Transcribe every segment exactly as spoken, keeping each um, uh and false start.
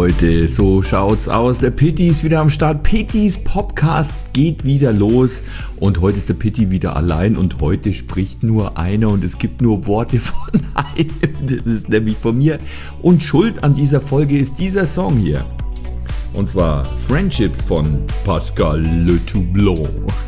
Leute, so schaut's aus. Der Pitti ist wieder am Start. Pittis Podcast geht wieder los und heute ist der Pitti wieder allein und heute spricht nur einer und es gibt nur Worte von einem. Das ist nämlich von mir und Schuld an dieser Folge ist dieser Song hier. Und zwar Friendships von Pascal Le Toublon.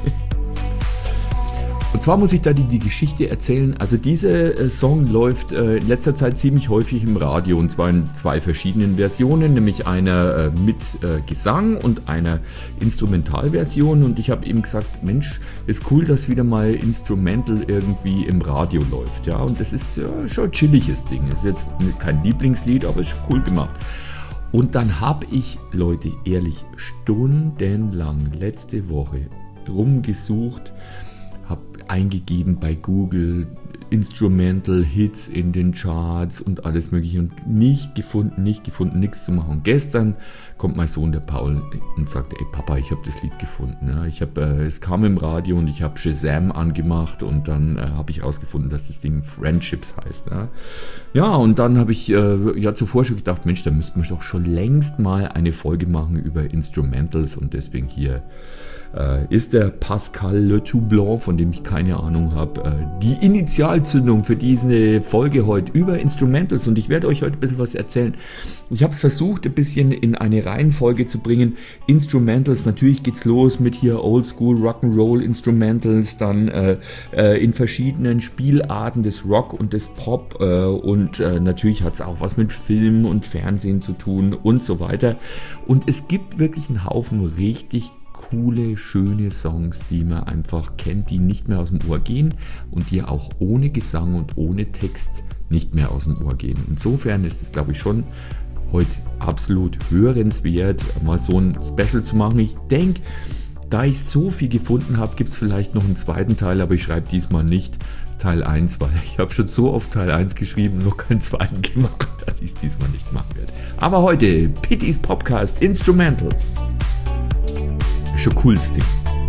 Und zwar muss ich da die, die Geschichte erzählen, also dieser äh, Song läuft äh, in letzter Zeit ziemlich häufig im Radio und zwar in zwei verschiedenen Versionen, nämlich einer äh, mit äh, Gesang und einer Instrumentalversion und ich habe eben gesagt, Mensch, ist cool, dass wieder mal Instrumental irgendwie im Radio läuft, ja, und das ist ja, schon ein chilliges Ding, ist jetzt kein Lieblingslied, aber ist cool gemacht. Und dann habe ich, Leute, ehrlich, stundenlang letzte Woche rumgesucht, habe eingegeben bei Google Instrumental Hits in den Charts und alles mögliche und nicht gefunden, nicht gefunden, nichts zu machen. Gestern kommt mein Sohn, der Paul, und sagt, ey Papa, ich habe das Lied gefunden. Ja, ich hab, äh, es kam im Radio und ich habe Shazam angemacht und dann äh, habe ich ausgefunden, dass das Ding Friendships heißt. Ja, ja und dann habe ich äh, ja zuvor schon gedacht, Mensch, da müssten wir doch schon längst mal eine Folge machen über Instrumentals und deswegen hier äh, ist der Pascal Le Toublon, von dem ich keine Ahnung habe, äh, die Initialzündung für diese Folge heute über Instrumentals und ich werde euch heute ein bisschen was erzählen. Ich habe es versucht, ein bisschen in eine Reihenfolge zu bringen. Instrumentals, natürlich geht's los mit hier Oldschool Rock'n'Roll Instrumentals, dann äh, äh, in verschiedenen Spielarten des Rock und des Pop äh, und äh, natürlich hat es auch was mit Film und Fernsehen zu tun und so weiter. Und es gibt wirklich einen Haufen richtig coole, schöne Songs, die man einfach kennt, die nicht mehr aus dem Ohr gehen und die auch ohne Gesang und ohne Text nicht mehr aus dem Ohr gehen. Insofern ist es, glaube ich, schon heute absolut hörenswert, mal so ein Special zu machen. Ich denke, da ich so viel gefunden habe, gibt es vielleicht noch einen zweiten Teil, aber ich schreibe diesmal nicht Teil eins, weil ich habe schon so oft Teil eins geschrieben, noch keinen zweiten gemacht, dass ich es diesmal nicht machen werde. Aber heute, Pittis Podcast Instrumentals. Schon cool, das Ding.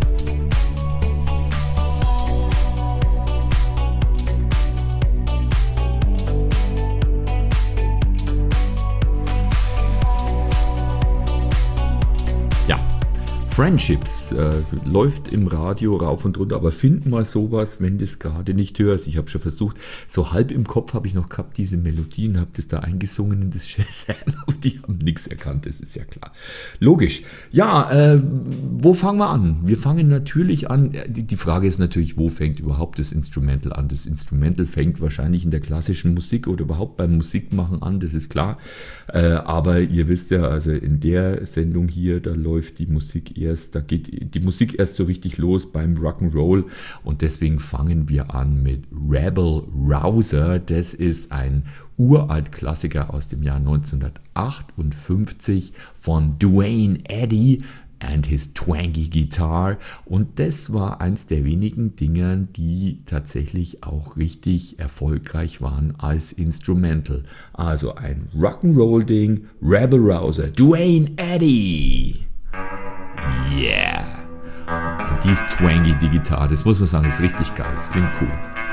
Friendships äh, läuft im Radio rauf und runter, aber find mal sowas, wenn du es gerade nicht hörst. Ich habe schon versucht, so halb im Kopf habe ich noch gehabt, diese Melodien, habe das da eingesungen in das Shazam, aber die haben nichts erkannt, das ist ja klar. Logisch. Ja, äh, wo fangen wir an? Wir fangen natürlich an, die, die Frage ist natürlich, wo fängt überhaupt das Instrumental an? Das Instrumental fängt wahrscheinlich in der klassischen Musik oder überhaupt beim Musikmachen an, das ist klar. Äh, aber ihr wisst ja, also in der Sendung hier, da läuft die Musik eher Erst, da geht die Musik erst so richtig los beim Rock'n'Roll und deswegen fangen wir an mit Rebel Rouser. Das ist ein uralt Klassiker aus dem Jahr neunzehnhundertachtundfünfzig von Duane Eddy and his twangy guitar und das war eins der wenigen Dinger, die tatsächlich auch richtig erfolgreich waren als Instrumental. Also ein Rock'n'Roll-Ding, Rebel Rouser, Duane Eddy. Yeah! Und die ist twangy, die Gitarre, das muss man sagen, ist richtig geil, das klingt cool.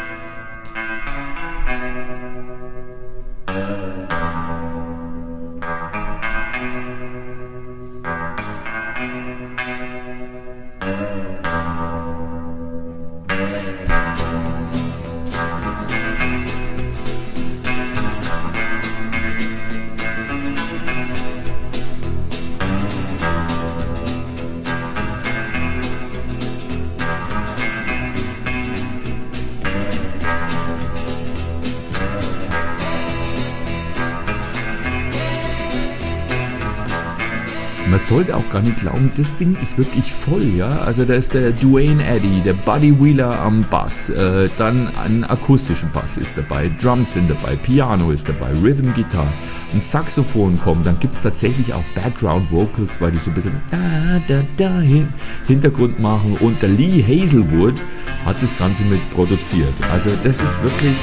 Man sollte auch gar nicht glauben, das Ding ist wirklich voll, ja. Also da ist der Duane Eddy, der Buddy Wheeler am Bass, äh, dann ein akustischen Bass ist dabei, Drums sind dabei, Piano ist dabei, Rhythm Guitar, ein Saxophon kommt, dann gibt es tatsächlich auch Background Vocals, weil die so ein bisschen da, da, da hin, Hintergrund machen und der Lee Hazelwood hat das Ganze mit produziert. Also das ist wirklich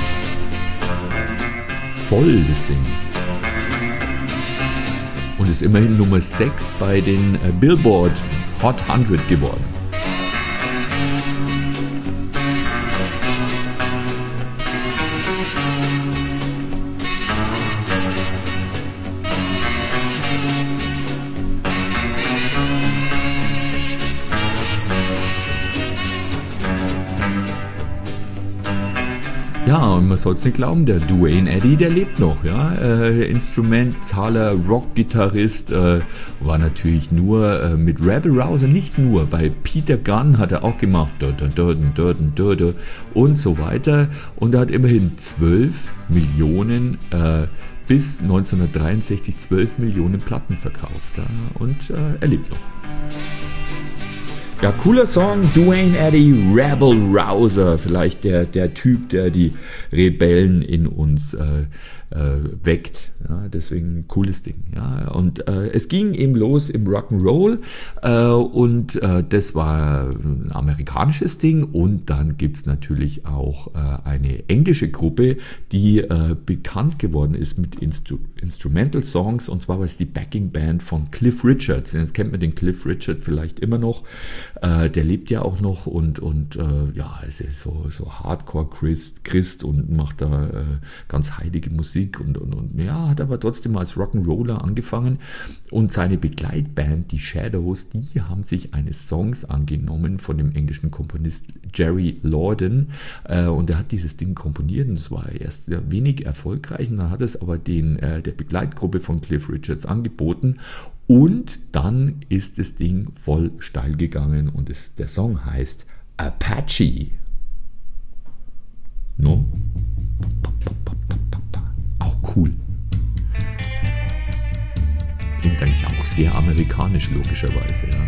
voll, das Ding. Und ist immerhin Nummer sechs bei den Billboard Hot hundert geworden. Ja, und man soll es nicht glauben, der Duane Eddy, der lebt noch. Ja? Äh, Instrumentaler Rock-Gitarrist, äh, war natürlich nur äh, mit Rebel Rouser, nicht nur, bei Peter Gunn hat er auch gemacht, und so weiter. Und er hat immerhin zwölf Millionen, äh, bis neunzehnhundertdreiundsechzig zwölf Millionen Platten verkauft. Ja? Und äh, er lebt noch. Ja, cooler Song, Duane Eddy, Rebel Rouser, vielleicht der, der Typ, der die Rebellen in uns äh, äh, weckt. Ja, deswegen ein cooles Ding. Ja. Und äh, es ging eben los im Rock'n'Roll äh, und äh, das war ein amerikanisches Ding. Und dann gibt es natürlich auch äh, eine englische Gruppe, die äh, bekannt geworden ist mit Instru- Instrumental Songs, und zwar war es die Backing Band von Cliff Richard. Jetzt kennt man den Cliff Richard vielleicht immer noch. Äh, der lebt ja auch noch und, und äh, ja, es ist so, so Hardcore-Christ Christ und macht da äh, ganz heilige Musik und, und, und ja, hat aber trotzdem als Rock'n'Roller angefangen, und seine Begleitband, die Shadows, die haben sich eines Songs angenommen von dem englischen Komponist Jerry Lorden, äh, und er hat dieses Ding komponiert, und es war erst wenig erfolgreich, und dann hat es aber den, äh, der Begleitgruppe von Cliff Richards angeboten. Und dann ist das Ding voll steil gegangen, und es, der Song heißt Apache. No? Auch cool. Klingt eigentlich auch sehr amerikanisch, logischerweise, ja.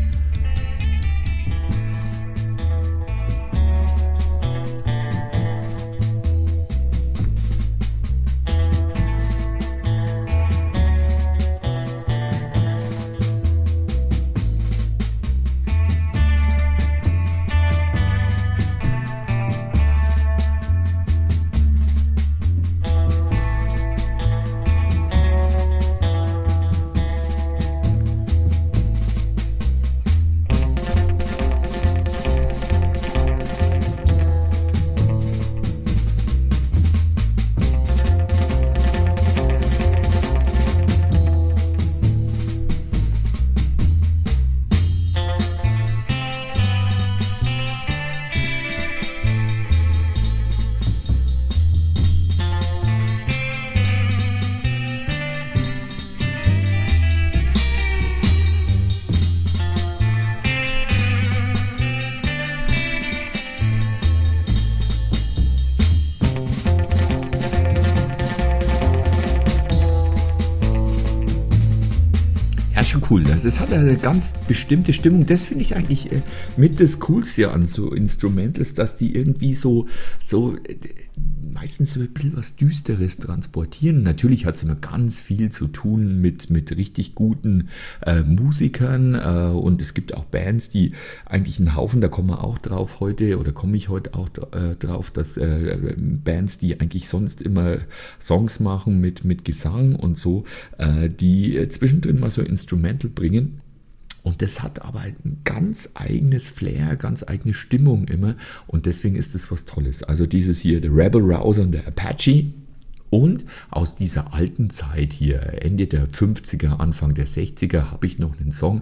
Schon cool. Also es hat eine ganz bestimmte Stimmung. Das finde ich eigentlich äh, mit das Coolste an so Instrumentals, dass die irgendwie so, so äh, meistens so ein bisschen was Düsteres transportieren. Natürlich hat es immer ganz viel zu tun mit, mit richtig guten äh, Musikern äh, und es gibt auch Bands, die eigentlich einen Haufen, da kommen wir auch drauf heute, oder komme ich heute auch äh, drauf, dass äh, Bands, die eigentlich sonst immer Songs machen mit, mit Gesang und so, äh, die äh, zwischendrin mal so Instrumental bringen. Und das hat aber ein ganz eigenes Flair, ganz eigene Stimmung immer. Und deswegen ist es was Tolles. Also dieses hier, der Rebel Rouser und der Apache. Und aus dieser alten Zeit hier, Ende der fünfziger, Anfang der sechziger, habe ich noch einen Song,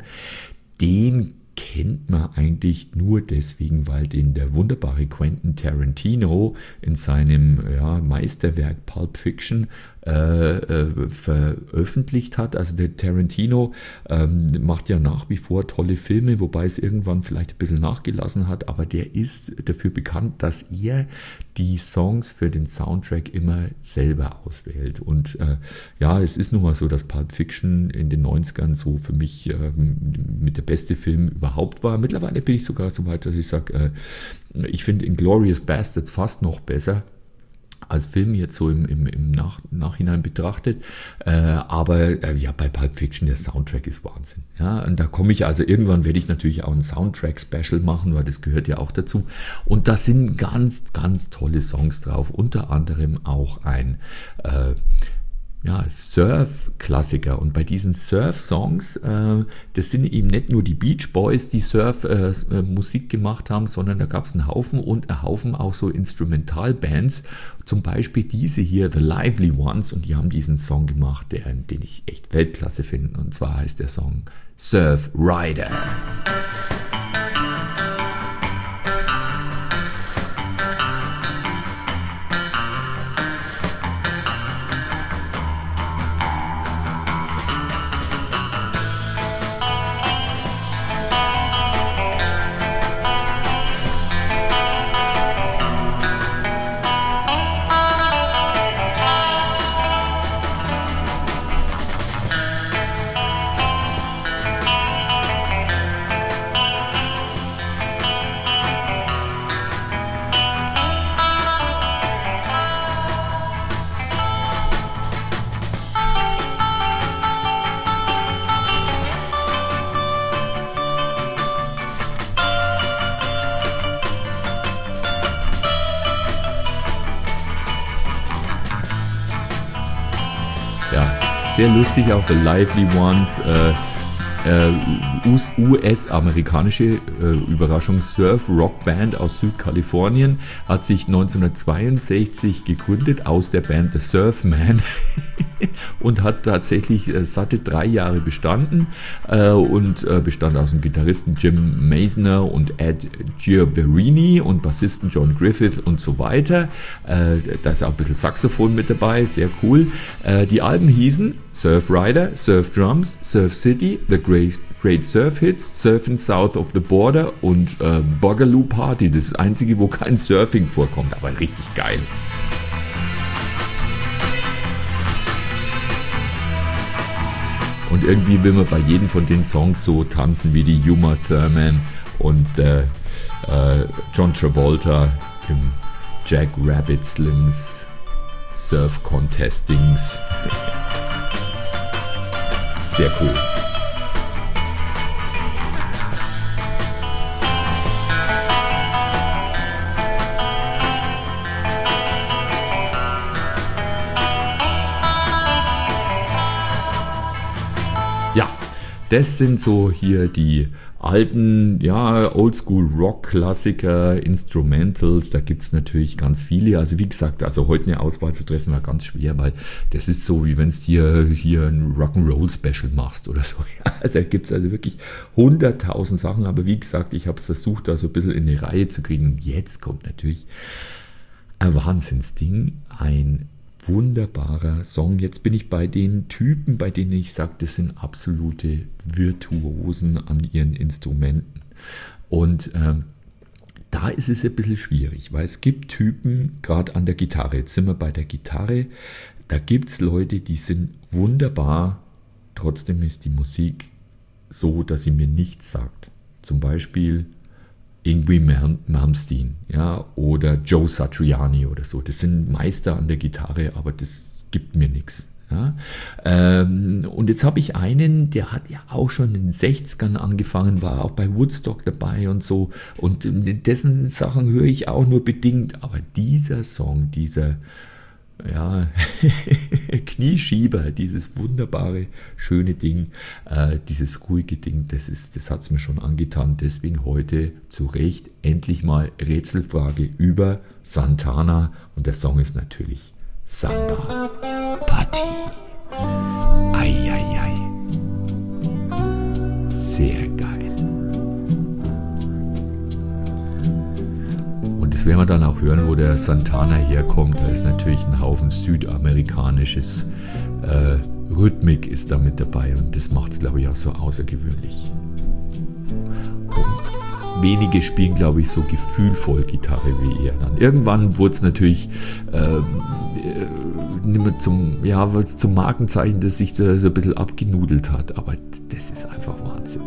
den kennt man eigentlich nur deswegen, weil den der wunderbare Quentin Tarantino in seinem ja, Meisterwerk Pulp Fiction äh, äh, veröffentlicht hat. Also der Tarantino ähm, macht ja nach wie vor tolle Filme, wobei es irgendwann vielleicht ein bisschen nachgelassen hat, aber der ist dafür bekannt, dass er die Songs für den Soundtrack immer selber auswählt. Und äh, ja, es ist nun mal so, dass Pulp Fiction in den neunzigern so für mich äh, mit der beste Film überhaupt war. Mittlerweile bin ich sogar so weit, dass ich sage, äh, ich finde Inglourious Basterds fast noch besser als Film jetzt so im, im, im Nach, Nachhinein betrachtet, äh, aber äh, ja, bei Pulp Fiction, der Soundtrack ist Wahnsinn. Ja, und da komme ich, also irgendwann werde ich natürlich auch ein Soundtrack-Special machen, weil das gehört ja auch dazu. Und da sind ganz, ganz tolle Songs drauf, unter anderem auch ein äh, ja, Surf-Klassiker. Und bei diesen Surf-Songs, äh, das sind eben nicht nur die Beach Boys, die Surf-Musik äh, gemacht haben, sondern da gab es einen Haufen und einen Haufen auch so Instrumentalbands. Zum Beispiel diese hier, The Lively Ones, und die haben diesen Song gemacht, der, den ich echt Weltklasse finde. Und zwar heißt der Song Surf Rider. sehr lustig, auch The Lively Ones, äh, äh, U S-amerikanische äh, Überraschung, Surf-Rock-Band aus Südkalifornien, hat sich neunzehnhundertzweiundsechzig gegründet aus der Band The Surfman und hat tatsächlich äh, satte drei Jahre bestanden äh, und äh, bestand aus dem Gitarristen Jim Meisner und Ed Giovanni und Bassisten John Griffith und so weiter. Äh, da ist auch ein bisschen Saxophon mit dabei, sehr cool. Äh, die Alben hießen Surf Rider, Surf Drums, Surf City, The Great, Great Surf Hits, Surfing South of the Border und äh, Boogaloo Party. Das ist das einzige, wo kein Surfing vorkommt, aber richtig geil. Und irgendwie will man bei jedem von den Songs so tanzen wie die Uma Thurman und äh, äh, John Travolta im Jack Rabbit Slims Surf Contestings. Sehr cool. Ja, das sind so hier die alten, ja, Oldschool-Rock-Klassiker, Instrumentals, da gibt es natürlich ganz viele. Also wie gesagt, also heute eine Auswahl zu treffen war ganz schwer, weil das ist so, wie wenn es dir hier ein Rock'n'Roll-Special machst oder so. Also da gibt es also wirklich hunderttausend Sachen, aber wie gesagt, ich habe versucht, da so ein bisschen in eine Reihe zu kriegen. Und jetzt kommt natürlich ein Wahnsinnsding, ein wunderbarer Song. Jetzt bin ich bei den Typen, bei denen ich sage, das sind absolute Virtuosen an ihren Instrumenten. Und ähm, da ist es ein bisschen schwierig, weil es gibt Typen, gerade an der Gitarre, jetzt sind wir bei der Gitarre, da gibt es Leute, die sind wunderbar, trotzdem ist die Musik so, dass sie mir nichts sagt. Zum Beispiel Yngwie Malmsteen, ja, oder Joe Satriani oder so. Das sind Meister an der Gitarre, aber das gibt mir nichts. Ja. Ähm, und jetzt habe ich einen, der hat ja auch schon in den sechzigern angefangen, war auch bei Woodstock dabei und so. Und dessen Sachen höre ich auch nur bedingt. Aber dieser Song, dieser ja, Knieschieber, dieses wunderbare, schöne Ding, äh, dieses ruhige Ding, das, ist, das hat es mir schon angetan. Deswegen heute zu Recht endlich mal Rätselfrage über Santana. Und der Song ist natürlich Samba Party. Eieiei. Sehr geil. Das werden wir dann auch hören, wo der Santana herkommt. Da ist natürlich ein Haufen südamerikanisches äh, Rhythmik ist da mit dabei und das macht es, glaube ich, auch so außergewöhnlich. Und wenige spielen, glaube ich, so gefühlvoll Gitarre wie er dann. Irgendwann wurde es natürlich äh, nicht mehr zum, ja, zum Markenzeichen, das sich so, so ein bisschen abgenudelt hat, aber das ist einfach Wahnsinn.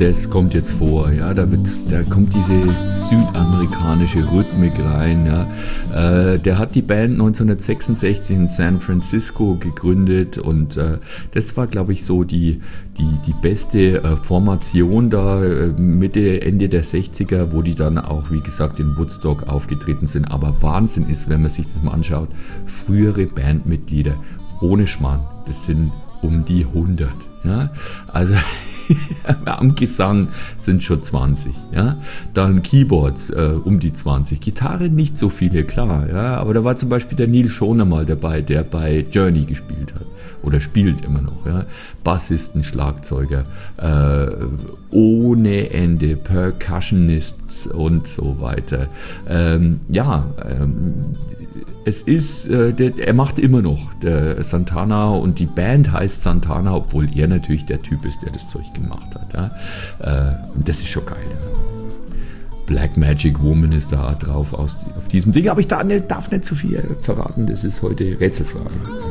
das kommt jetzt vor, ja, da, wird's, da kommt diese südamerikanische Rhythmik rein, ja. Äh, der hat die Band neunzehnhundertsechsundsechzig in San Francisco gegründet und äh, das war, glaube ich, so die, die, die beste äh, Formation da äh, Mitte, Ende der sechziger, wo die dann auch, wie gesagt, in Woodstock aufgetreten sind. Aber Wahnsinn ist, wenn man sich das mal anschaut, frühere Bandmitglieder ohne Schmarrn, das sind um die hundert. Ja? Also am Gesang sind schon zwanzig. Ja? Dann Keyboards äh, um die zwanzig. Gitarre nicht so viele, klar. Ja? Aber da war zum Beispiel der Neil Schoner mal dabei, der bei Journey gespielt hat. Oder spielt immer noch. Ja? Bassisten, Schlagzeuger, äh, ohne Ende, Percussionists und so weiter. Ähm, ja, ähm, es ist, äh, der, er macht immer noch der Santana und die Band heißt Santana, obwohl er natürlich der Typ ist, der das Zeug gemacht hat. Ja? Äh, und das ist schon geil. Ja? Black Magic Woman ist da drauf aus, auf diesem Ding, aber ich darf nicht, darf nicht zu viel verraten, das ist heute Rätselfrage.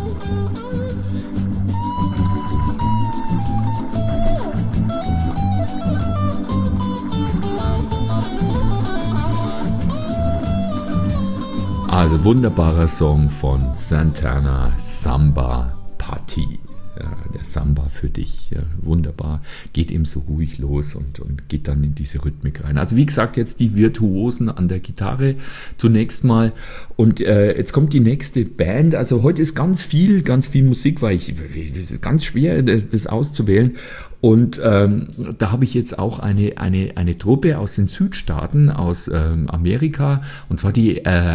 Also wunderbarer Song von Santana, Samba Party. Ja, der Samba für dich, ja, wunderbar. Geht eben so ruhig los und, und geht dann in diese Rhythmik rein. Also wie gesagt, jetzt die Virtuosen an der Gitarre zunächst mal. Und äh, jetzt kommt die nächste Band. Also heute ist ganz viel, ganz viel Musik, weil ich, es ist ganz schwer, das, das auszuwählen. Und ähm, da habe ich jetzt auch eine, eine, eine Truppe aus den Südstaaten, aus ähm, Amerika, und zwar die äh,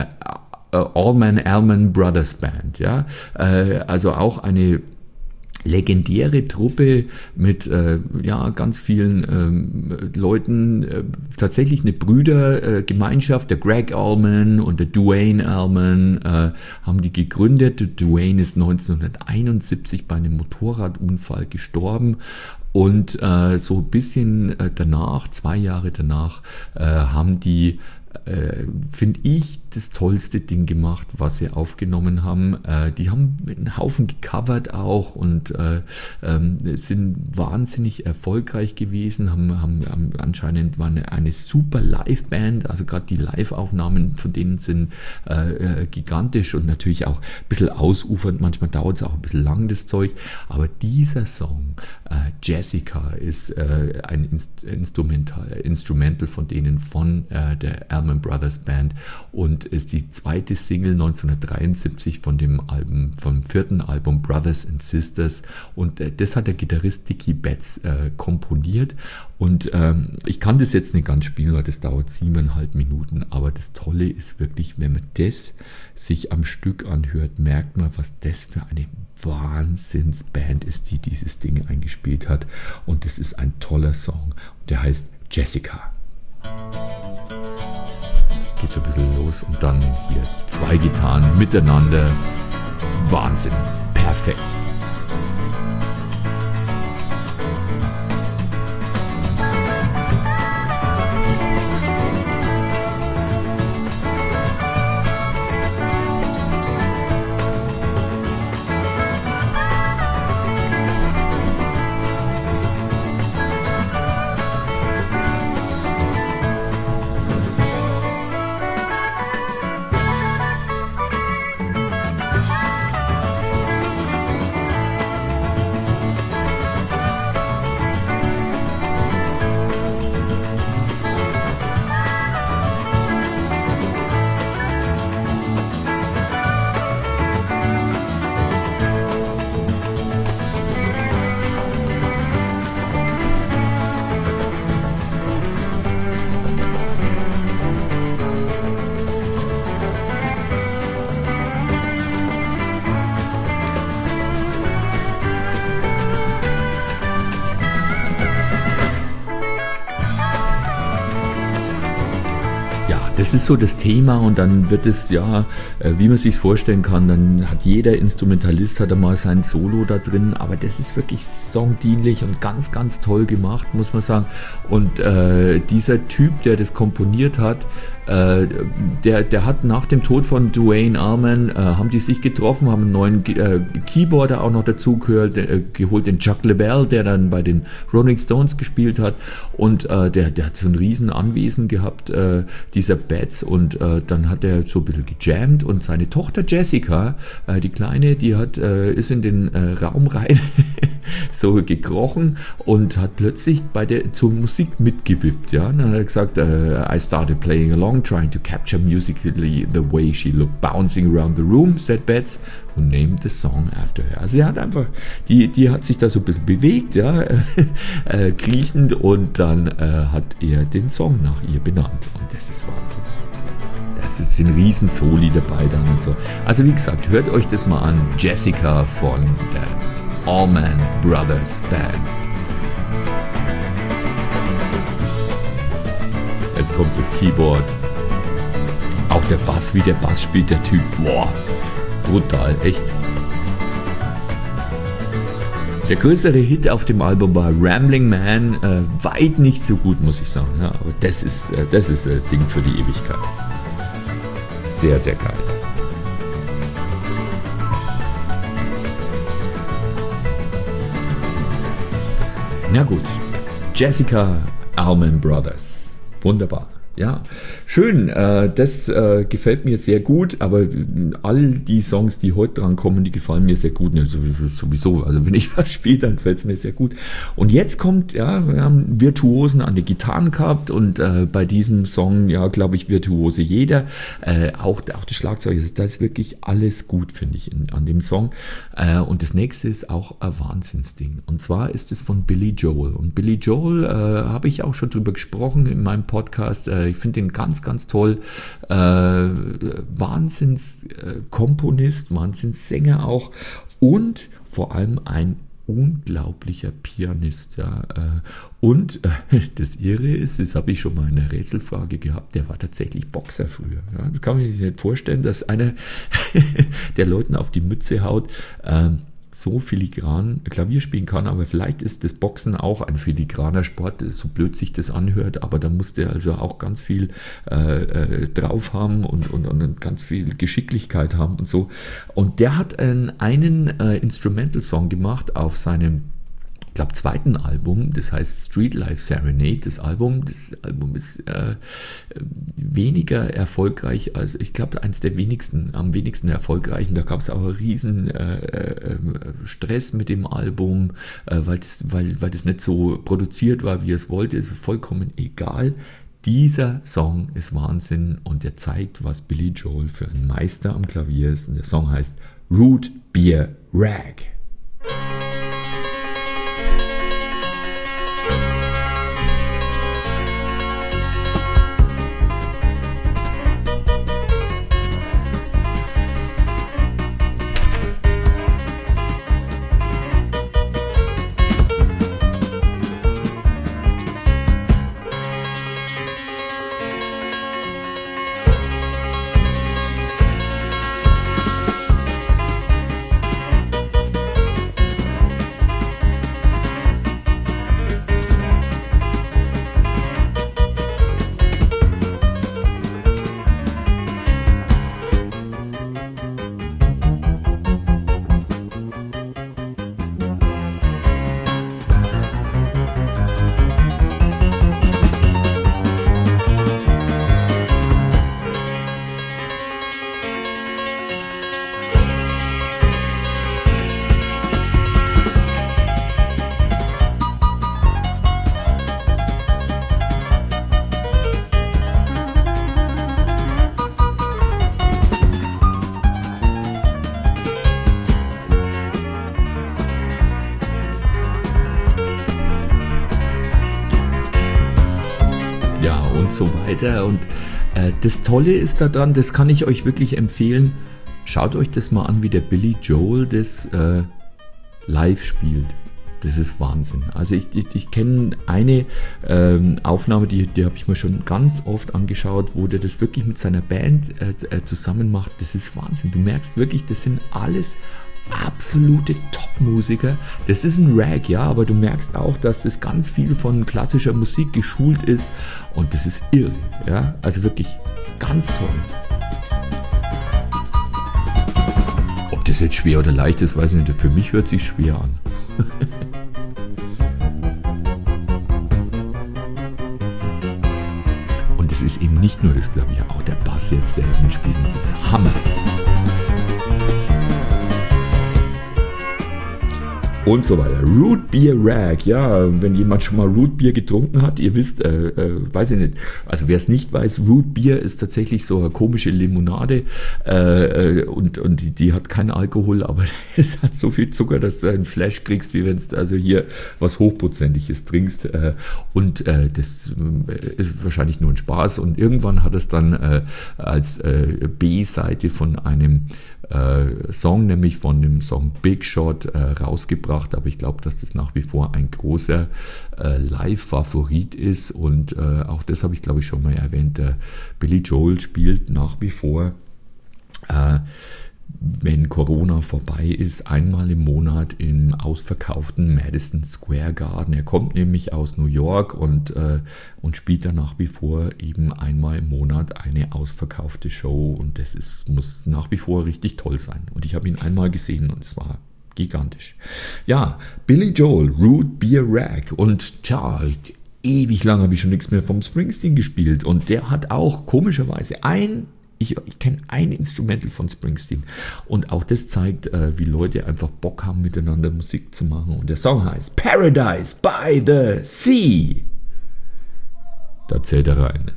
Allman Allman Brothers Band. Ja? Äh, also auch eine legendäre Truppe mit äh, ja, ganz vielen ähm, Leuten, äh, tatsächlich eine Brüdergemeinschaft, äh, der Greg Allman und der Duane Allman äh, haben die gegründet. Duane ist neunzehnhunderteinundsiebzig bei einem Motorradunfall gestorben. Und äh, so ein bisschen äh, danach, zwei Jahre danach, äh, haben die Äh, finde ich, das tollste Ding gemacht, was sie aufgenommen haben. Äh, die haben einen Haufen gecovert auch und äh, ähm, sind wahnsinnig erfolgreich gewesen, haben, haben, haben anscheinend war eine, eine super Live-Band, also gerade die Live-Aufnahmen von denen sind äh, äh, gigantisch und natürlich auch ein bisschen ausufernd, manchmal dauert es auch ein bisschen lang, das Zeug, aber dieser Song, äh, Jessica, ist äh, ein Inst- Instrumental, Instrumental von denen, von äh, der Allman Brothers Band und ist die zweite Single neunzehnhundertdreiundsiebzig von dem Album, vom vierten Album Brothers and Sisters, und äh, das hat der Gitarrist Dickie Betts äh, komponiert und ähm, ich kann das jetzt nicht ganz spielen, weil das dauert siebeneinhalb Minuten, aber das Tolle ist wirklich, wenn man das sich am Stück anhört, merkt man, was das für eine Wahnsinnsband ist, die dieses Ding eingespielt hat, und das ist ein toller Song und der heißt Jessica. Geht so ein bisschen los und dann hier zwei Gitarren miteinander. Wahnsinn. Perfekt. Das ist so das Thema und dann wird es, ja, wie man sich vorstellen kann, dann hat jeder Instrumentalist hat einmal sein Solo da drin, aber das ist wirklich songdienlich und ganz, ganz toll gemacht, muss man sagen. Und äh, dieser Typ, der das komponiert hat, äh, der, der hat nach dem Tod von Duane Allman, äh, haben die sich getroffen, haben einen neuen äh, Keyboarder auch noch dazu gehört, äh, geholt, den Chuck Leavell, der dann bei den Rolling Stones gespielt hat, und äh, der, der hat so ein riesen Anwesen gehabt, äh, dieser Betts, und äh, dann hat er so ein bisschen gejammt, und seine Tochter Jessica, äh, die Kleine, die hat, äh, ist in den äh, Raum rein so gekrochen und hat plötzlich bei der zur Musik mitgewippt, ja, und dann hat er gesagt, uh, I started playing along, trying to capture musically the way she looked bouncing around the room, said Betts, who named the song after her. Also er hat einfach, die, die hat sich da so ein bisschen bewegt, ja, äh, kriechend, und dann äh, hat er den Song nach ihr benannt, und das ist Wahnsinn. Es sind riesen Soli dabei dann und so. Also wie gesagt, hört euch das mal an. Jessica von der Allman Brothers Band. Jetzt kommt das Keyboard. Auch der Bass, wie der Bass spielt der Typ. Boah, brutal, echt. Der größere Hit auf dem Album war Rambling Man. Äh, weit nicht so gut, muss ich sagen. Ja, aber das ist, äh, das ist ein Ding für die Ewigkeit. Sehr, sehr geil. Na gut, Jessica Allman Brothers. Wunderbar. Ja, schön, äh, das äh, gefällt mir sehr gut, aber all die Songs, die heute dran kommen, die gefallen mir sehr gut, ne, sowieso, also wenn ich was spiele, dann fällt es mir sehr gut. Und jetzt kommt, ja, wir haben Virtuosen an den Gitarren gehabt, und äh, bei diesem Song, ja, glaube ich, Virtuose jeder, äh, auch, auch das Schlagzeug, da ist wirklich alles gut, finde ich, in, an dem Song. Äh, und das nächste ist auch ein Wahnsinnsding, und zwar ist es von Billy Joel, und Billy Joel, äh, habe ich auch schon drüber gesprochen in meinem Podcast. äh, Ich finde den ganz, ganz toll. Äh, Wahnsinnskomponist, Wahnsinnssänger auch, und vor allem ein unglaublicher Pianist. Ja. Und äh, das Irre ist, das habe ich schon mal in einer Rätselfrage gehabt, der war tatsächlich Boxer früher. Ja. Das kann man sich nicht vorstellen, dass einer der Leuten auf die Mütze haut, äh, so filigran Klavier spielen kann, aber vielleicht ist das Boxen auch ein filigraner Sport, so blöd sich das anhört, aber da musste er also auch ganz viel äh, äh, drauf haben und, und, und ganz viel Geschicklichkeit haben und so. Und der hat einen, einen äh, Instrumental-Song gemacht auf seinem, ich glaube, zweiten Album, das heißt Street Life Serenade. Das Album, das Album ist äh, weniger erfolgreich als, ich glaube, eins der wenigsten, am wenigsten erfolgreichen. Da gab es auch einen riesen äh, äh, Stress mit dem Album, äh, weil, das, weil, weil das nicht so produziert war, wie er es wollte. Ist vollkommen egal. Dieser Song ist Wahnsinn, und der zeigt, was Billy Joel für ein Meister am Klavier ist. Und der Song heißt Root Beer Rag. So weiter. Und äh, das Tolle ist daran, das kann ich euch wirklich empfehlen, schaut euch das mal an, wie der Billy Joel das äh, live spielt. Das ist Wahnsinn. Also ich, ich, ich kenne eine ähm, Aufnahme, die, die habe ich mir schon ganz oft angeschaut, wo der das wirklich mit seiner Band äh, zusammen macht. Das ist Wahnsinn. Du merkst wirklich, das sind alles absolute Top-Musiker. Das ist ein Rag, ja, aber du merkst auch, dass das ganz viel von klassischer Musik geschult ist, und das ist irre, ja, also wirklich Ganz toll. Ob das jetzt schwer oder leicht ist, weiß ich nicht. Für mich hört es sich schwer an. Und es ist eben nicht nur das Klavier, auch der Bass jetzt, der mitspielt. Das ist Hammer. Und so weiter. Root Beer Rag, ja, wenn jemand schon mal Root Beer getrunken hat, ihr wisst, äh, äh, weiß ich nicht, also wer es nicht weiß, Root Beer ist tatsächlich so eine komische Limonade äh, und, und die, die hat keinen Alkohol, aber es hat so viel Zucker, dass du einen Flash kriegst, wie wenn du also hier was Hochprozentiges trinkst äh, und äh, das äh, ist wahrscheinlich nur ein Spaß und irgendwann hat es dann äh, als äh, B-Seite von einem Äh, Song, nämlich von dem Song Big Shot äh, rausgebracht, aber ich glaube, dass das nach wie vor ein großer äh, Live-Favorit ist und äh, auch das habe ich glaube ich schon mal erwähnt, der Billy Joel spielt nach wie vor äh, wenn Corona vorbei ist, einmal im Monat im ausverkauften Madison Square Garden. Er kommt nämlich aus New York und, äh, und spielt dann nach wie vor eben einmal im Monat eine ausverkaufte Show und das ist, muss nach wie vor richtig toll sein. Und ich habe ihn einmal gesehen und es war gigantisch. Ja, Billy Joel, Root Beer Rag und tja, ewig lang habe ich schon nichts mehr vom Springsteen gespielt und der hat auch komischerweise ein Ich, ich kenne ein Instrumental von Springsteen und auch das zeigt, äh, wie Leute einfach Bock haben, miteinander Musik zu machen. Und der Song heißt Paradise by the Sea. Da zählt er rein.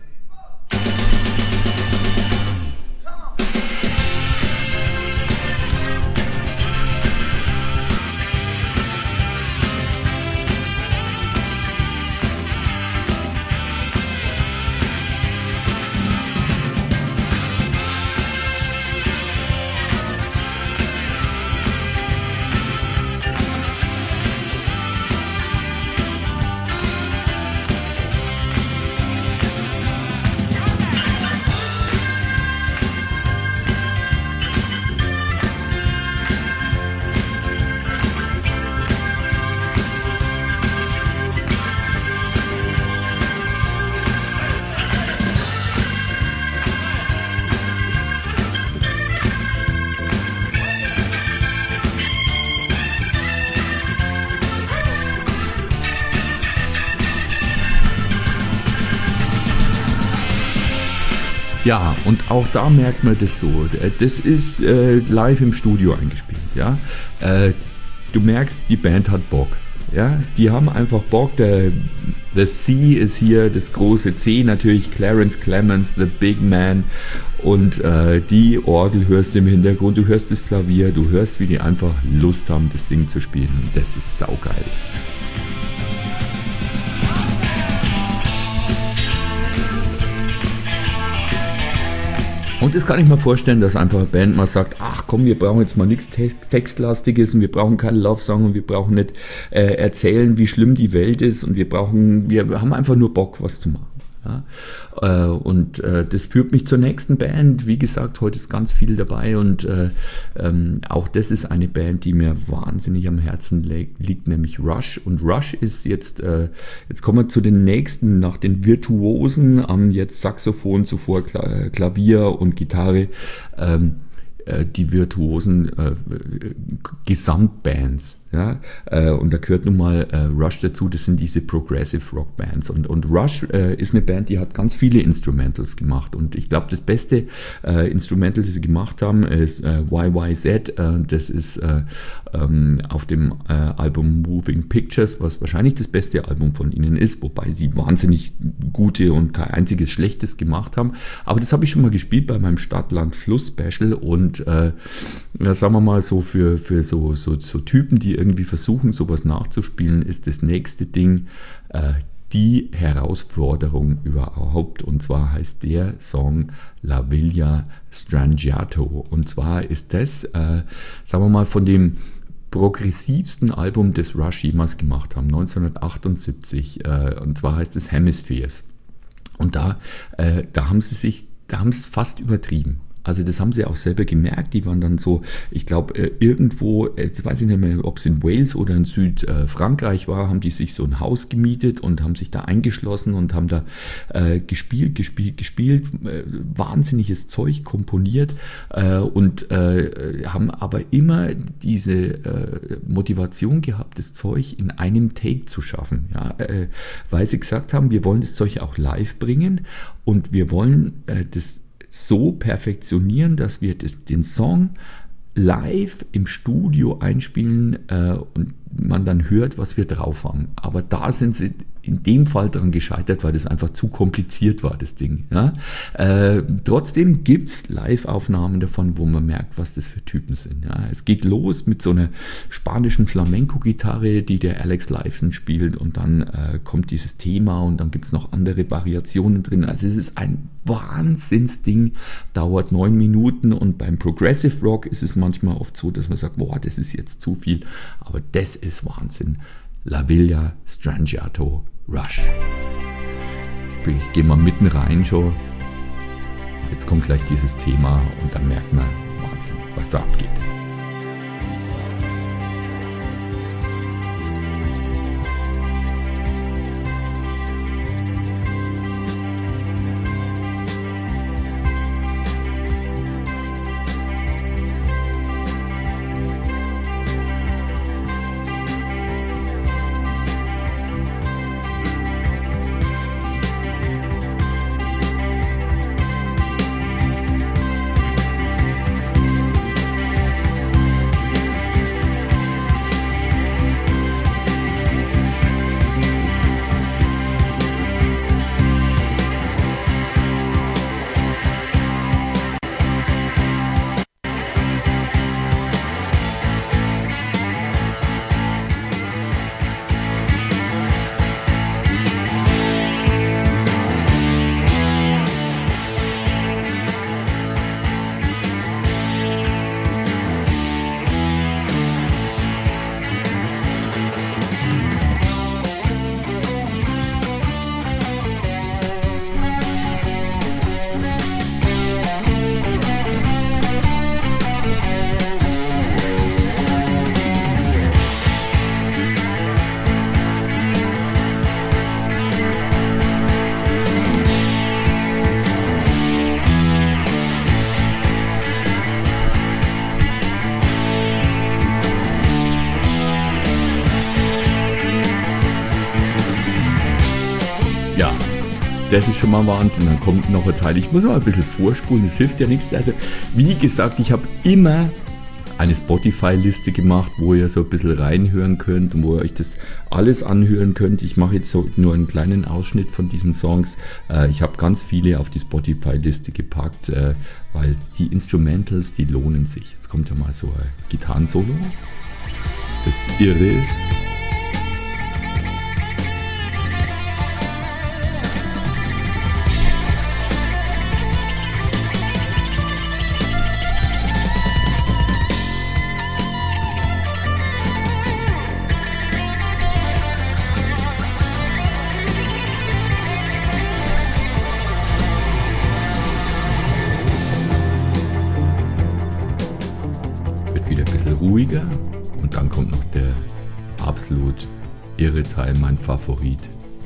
Ja, und auch da merkt man das so. Das ist äh, live im Studio eingespielt. Ja? Äh, du merkst, die Band hat Bock. Ja? Die haben einfach Bock. Der, the C ist hier, das große C natürlich, Clarence Clemons, the big man. Und äh, die Orgel hörst du im Hintergrund, du hörst das Klavier, du hörst, wie die einfach Lust haben, das Ding zu spielen. Das ist saugeil. Und das kann ich mir vorstellen, dass einfach eine Band mal sagt, ach komm, wir brauchen jetzt mal nichts Textlastiges und wir brauchen keinen Love-Song und wir brauchen nicht äh, erzählen, wie schlimm die Welt ist und wir brauchen, wir haben einfach nur Bock, was zu machen. Ja? Äh, und äh, das führt mich zur nächsten Band. Wie gesagt, heute ist ganz viel dabei und äh, ähm, auch das ist eine Band, die mir wahnsinnig am Herzen liegt, nämlich Rush. Und Rush ist jetzt, äh, jetzt kommen wir zu den nächsten, nach den Virtuosen, am jetzt Saxophon, zuvor Kla- Klavier und Gitarre, ähm, äh, die virtuosen äh, Gesamtbands. Ja, äh, und da gehört nun mal äh, Rush dazu, das sind diese Progressive Rock Bands und, und Rush äh, ist eine Band, die hat ganz viele Instrumentals gemacht und ich glaube, das beste äh, Instrumental, das sie gemacht haben, ist äh, Y Y Z, äh, das ist äh, ähm, auf dem äh, Album Moving Pictures, was wahrscheinlich das beste Album von ihnen ist, wobei sie wahnsinnig gute und kein einziges schlechtes gemacht haben, aber das habe ich schon mal gespielt bei meinem Stadt-Land-Fluss-Special und äh, ja, sagen wir mal so für, für so, so, so Typen, die irgendwie versuchen, sowas nachzuspielen, ist das nächste Ding äh, die Herausforderung überhaupt. Und zwar heißt der Song La Villa Strangiato. Und zwar ist das, äh, sagen wir mal, von dem progressivsten Album, das Rush jemals gemacht haben, neunzehnhundertachtundsiebzig. Äh, und zwar heißt es Hemispheres. Und da, äh, da haben sie sich, da haben sie es fast übertrieben. Also das haben sie auch selber gemerkt. Die waren dann so, ich glaube, irgendwo, jetzt weiß ich nicht mehr, ob es in Wales oder in Südfrankreich war, haben die sich so ein Haus gemietet und haben sich da eingeschlossen und haben da äh, gespielt, gespielt, gespielt, äh, wahnsinniges Zeug komponiert äh, und äh, haben aber immer diese äh, Motivation gehabt, das Zeug in einem Take zu schaffen. Ja? Äh, weil sie gesagt haben, wir wollen das Zeug auch live bringen und wir wollen äh, das so perfektionieren, dass wir das, den Song live im Studio einspielen äh, und man dann hört, was wir drauf haben. Aber da sind sie in dem Fall daran gescheitert, weil das einfach zu kompliziert war, das Ding. Ja? Äh, trotzdem gibt es Live-Aufnahmen davon, wo man merkt, was das für Typen sind. Ja? Es geht los mit so einer spanischen Flamenco-Gitarre, die der Alex Lifeson spielt und dann äh, kommt dieses Thema und dann gibt es noch andere Variationen drin. Also es ist ein Wahnsinnsding, dauert neun Minuten und beim Progressive Rock ist es manchmal oft so, dass man sagt, boah, das ist jetzt zu viel, aber das ist Wahnsinn. La Villa Strangiato Rush. Ich gehe mal mitten rein schon. Jetzt kommt gleich dieses Thema und dann merkt man, Wahnsinn, was da abgeht. Das ist schon mal Wahnsinn. Dann kommt noch ein Teil. Ich muss mal ein bisschen vorspulen, das hilft ja nichts. Also, wie gesagt, ich habe immer eine Spotify-Liste gemacht, wo ihr so ein bisschen reinhören könnt und wo ihr euch das alles anhören könnt. Ich mache jetzt so nur einen kleinen Ausschnitt von diesen Songs. Ich habe ganz viele auf die Spotify-Liste gepackt, weil die Instrumentals, die lohnen sich. Jetzt kommt ja mal so ein Gitarrensolo, das irre ist. Ruhiger und dann kommt noch der absolut irre Teil, mein Favorit.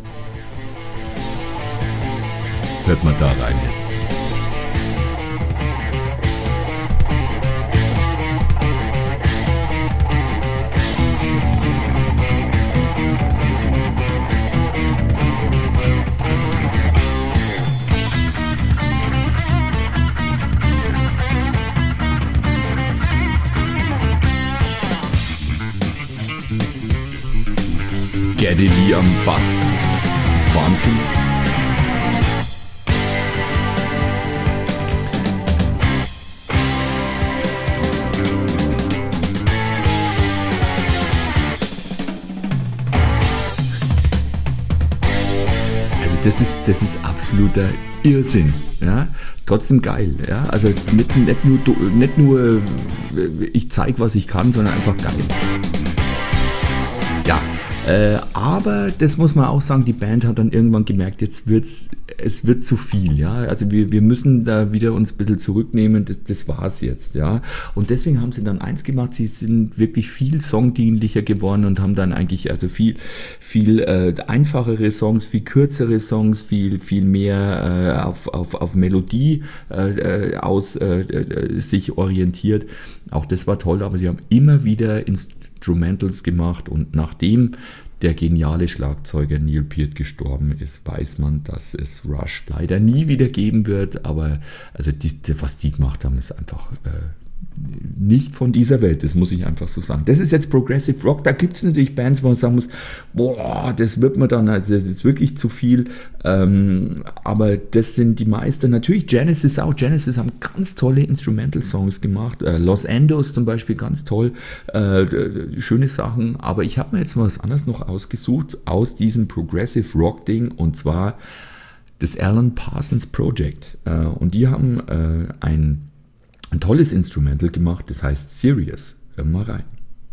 Hört mal da rein jetzt. Geddy Lee am Bass. Wahnsinn. Also das ist, das ist absoluter Irrsinn. Ja? Trotzdem geil. Ja? Also nicht, nicht, nur, nicht nur ich zeige, was ich kann, sondern einfach geil. Ja. Äh, aber das muss man auch sagen, die Band hat dann irgendwann gemerkt, jetzt wird's, es wird zu viel, ja. Also wir, wir müssen da wieder uns ein bisschen zurücknehmen, das, das war's jetzt, ja. Und deswegen haben sie dann eins gemacht, sie sind wirklich viel songdienlicher geworden und haben dann eigentlich also viel, viel äh, einfachere Songs, viel kürzere Songs, viel, viel mehr äh, auf, auf, auf Melodie äh, aus äh, sich orientiert. Auch das war toll, aber sie haben immer wieder Instrumentals gemacht und nachdem der geniale Schlagzeuger Neil Peart gestorben ist, weiß man, dass es Rush leider nie wieder geben wird, aber also die, was die gemacht haben, ist einfach äh, nicht von dieser Welt, das muss ich einfach so sagen. Das ist jetzt Progressive Rock, da gibt es natürlich Bands, wo man sagen muss, boah, das wird man dann, also das ist wirklich zu viel, ähm, aber das sind die Meister. Natürlich Genesis auch, Genesis haben ganz tolle Instrumental-Songs gemacht, äh, Los Endos zum Beispiel, ganz toll, äh, schöne Sachen, aber ich habe mir jetzt mal was anderes noch ausgesucht aus diesem Progressive Rock-Ding und zwar das Alan Parsons Project, äh, und die haben äh, ein ein tolles Instrumental gemacht, das heißt Sirius. Hör mal rein.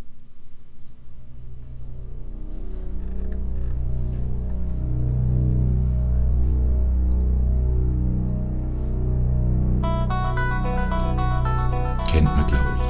Kennt man, glaube ich.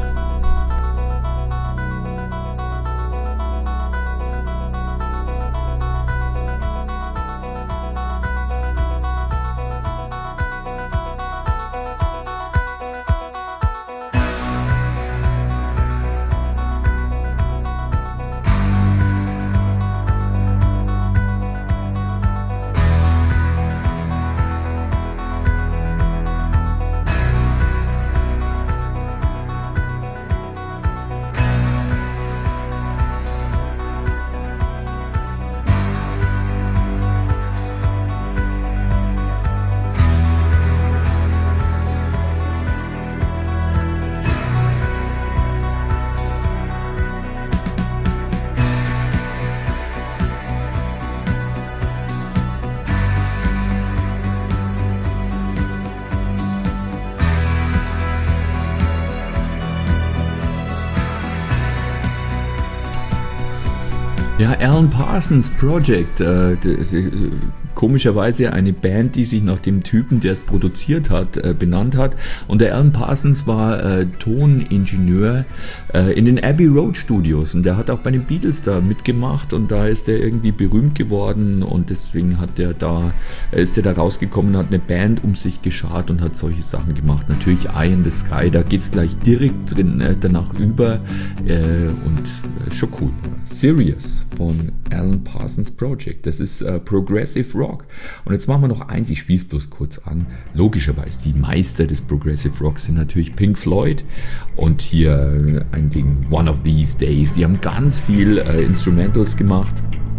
Ja, Alan Parsons Project, äh, d- d- komischerweise eine Band, die sich nach dem Typen, der es produziert hat, äh, benannt hat. Und der Alan Parsons war äh, Toningenieur äh, in den Abbey Road Studios und der hat auch bei den Beatles da mitgemacht und da ist er irgendwie berühmt geworden und deswegen hat der da, ist er da rausgekommen, hat eine Band um sich geschart und hat solche Sachen gemacht. Natürlich Eye in the Sky, da geht es gleich direkt drin äh, danach über äh, und äh, schon cool. Sirius von Alan Parsons Project, das ist äh, Progressive Rock. Und jetzt machen wir noch eins, ich spiele es bloß kurz an. Logischerweise, die Meister des Progressive Rocks sind natürlich Pink Floyd und hier ein Ding, One of These Days. Die haben ganz viel äh, Instrumentals gemacht.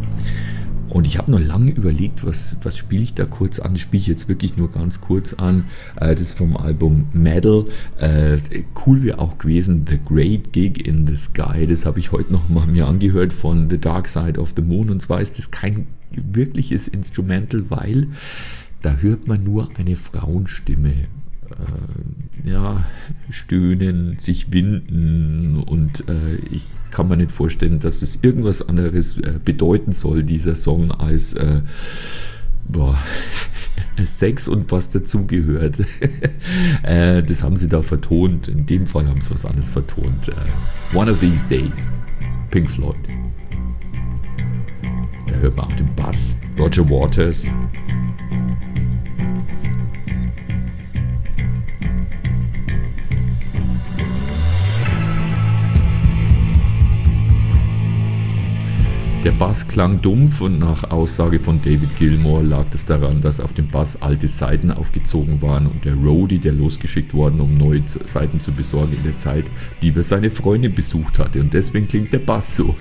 Und ich habe noch lange überlegt, was, was spiele ich da kurz an. Das spiele ich jetzt wirklich nur ganz kurz an. Äh, das ist vom Album Metal. Äh, cool wäre auch gewesen The Great Gig in the Sky. Das habe ich heute noch mal mir angehört von The Dark Side of the Moon. Und zwar ist das kein wirkliches Instrumental, weil da hört man nur eine Frauenstimme. Äh, ja, stöhnen, sich winden und äh, ich kann mir nicht vorstellen, dass es irgendwas anderes äh, bedeuten soll, dieser Song, als äh, boah, Sex und was dazugehört. äh, das haben sie da vertont. In dem Fall haben sie was anderes vertont. Äh, One of These Days, Pink Floyd. Da hört man auch den Bass. Roger Waters. Der Bass klang dumpf und nach Aussage von David Gilmour lag es daran, dass auf dem Bass alte Saiten aufgezogen waren und der Roadie, der losgeschickt worden, um neue Saiten zu besorgen, in der Zeit lieber seine Freundin besucht hatte und deswegen klingt der Bass so.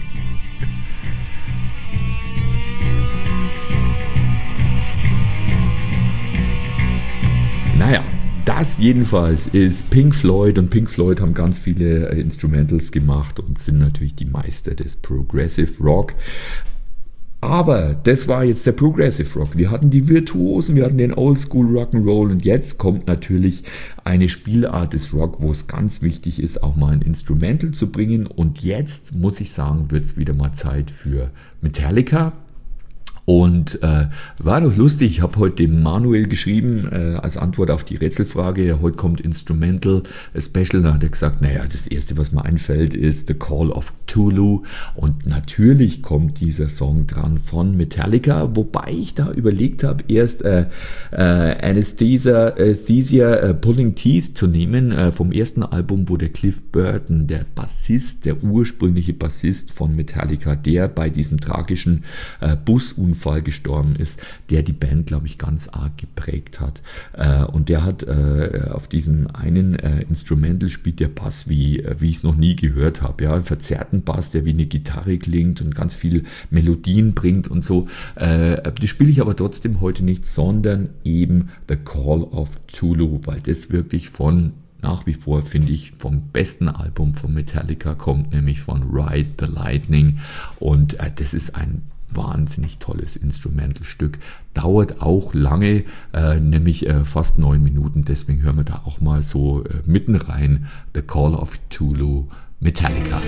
Naja, das jedenfalls ist Pink Floyd und Pink Floyd haben ganz viele Instrumentals gemacht und sind natürlich die Meister des Progressive Rock. Aber das war jetzt der Progressive Rock. Wir hatten die Virtuosen, wir hatten den Oldschool Rock'n'Roll und jetzt kommt natürlich eine Spielart des Rock, wo es ganz wichtig ist, auch mal ein Instrumental zu bringen. Und jetzt, muss ich sagen, wird es wieder mal Zeit für Metallica. Und äh, war doch lustig, ich habe heute dem Manuel geschrieben, äh, als Antwort auf die Rätselfrage, ja, heute kommt Instrumental Special, da hat er gesagt, naja, das erste, was mir einfällt, ist The Call of Cthulhu und natürlich kommt dieser Song dran von Metallica, wobei ich da überlegt habe, erst äh, äh, Anesthesia, Anesthesia äh, Pulling Teeth zu nehmen, äh, vom ersten Album, wo der Cliff Burton, der Bassist, der ursprüngliche Bassist von Metallica, der bei diesem tragischen äh, Busunfall gestorben ist, der die Band, glaube ich, ganz arg geprägt hat. Äh, und der hat äh, auf diesem einen äh, Instrumental spielt der Bass, wie, wie ich es noch nie gehört habe. Ja, einen verzerrten Bass, der wie eine Gitarre klingt und ganz viel Melodien bringt und so. Äh, das spiele ich aber trotzdem heute nicht, sondern eben The Call of Cthulhu, weil das wirklich von nach wie vor, finde ich, vom besten Album von Metallica kommt, nämlich von Ride the Lightning. Und äh, das ist ein wahnsinnig tolles Instrumentalstück. Dauert auch lange, äh, nämlich äh, fast neun Minuten. Deswegen hören wir da auch mal so äh, mitten rein. The Call of Cthulhu, Metallica.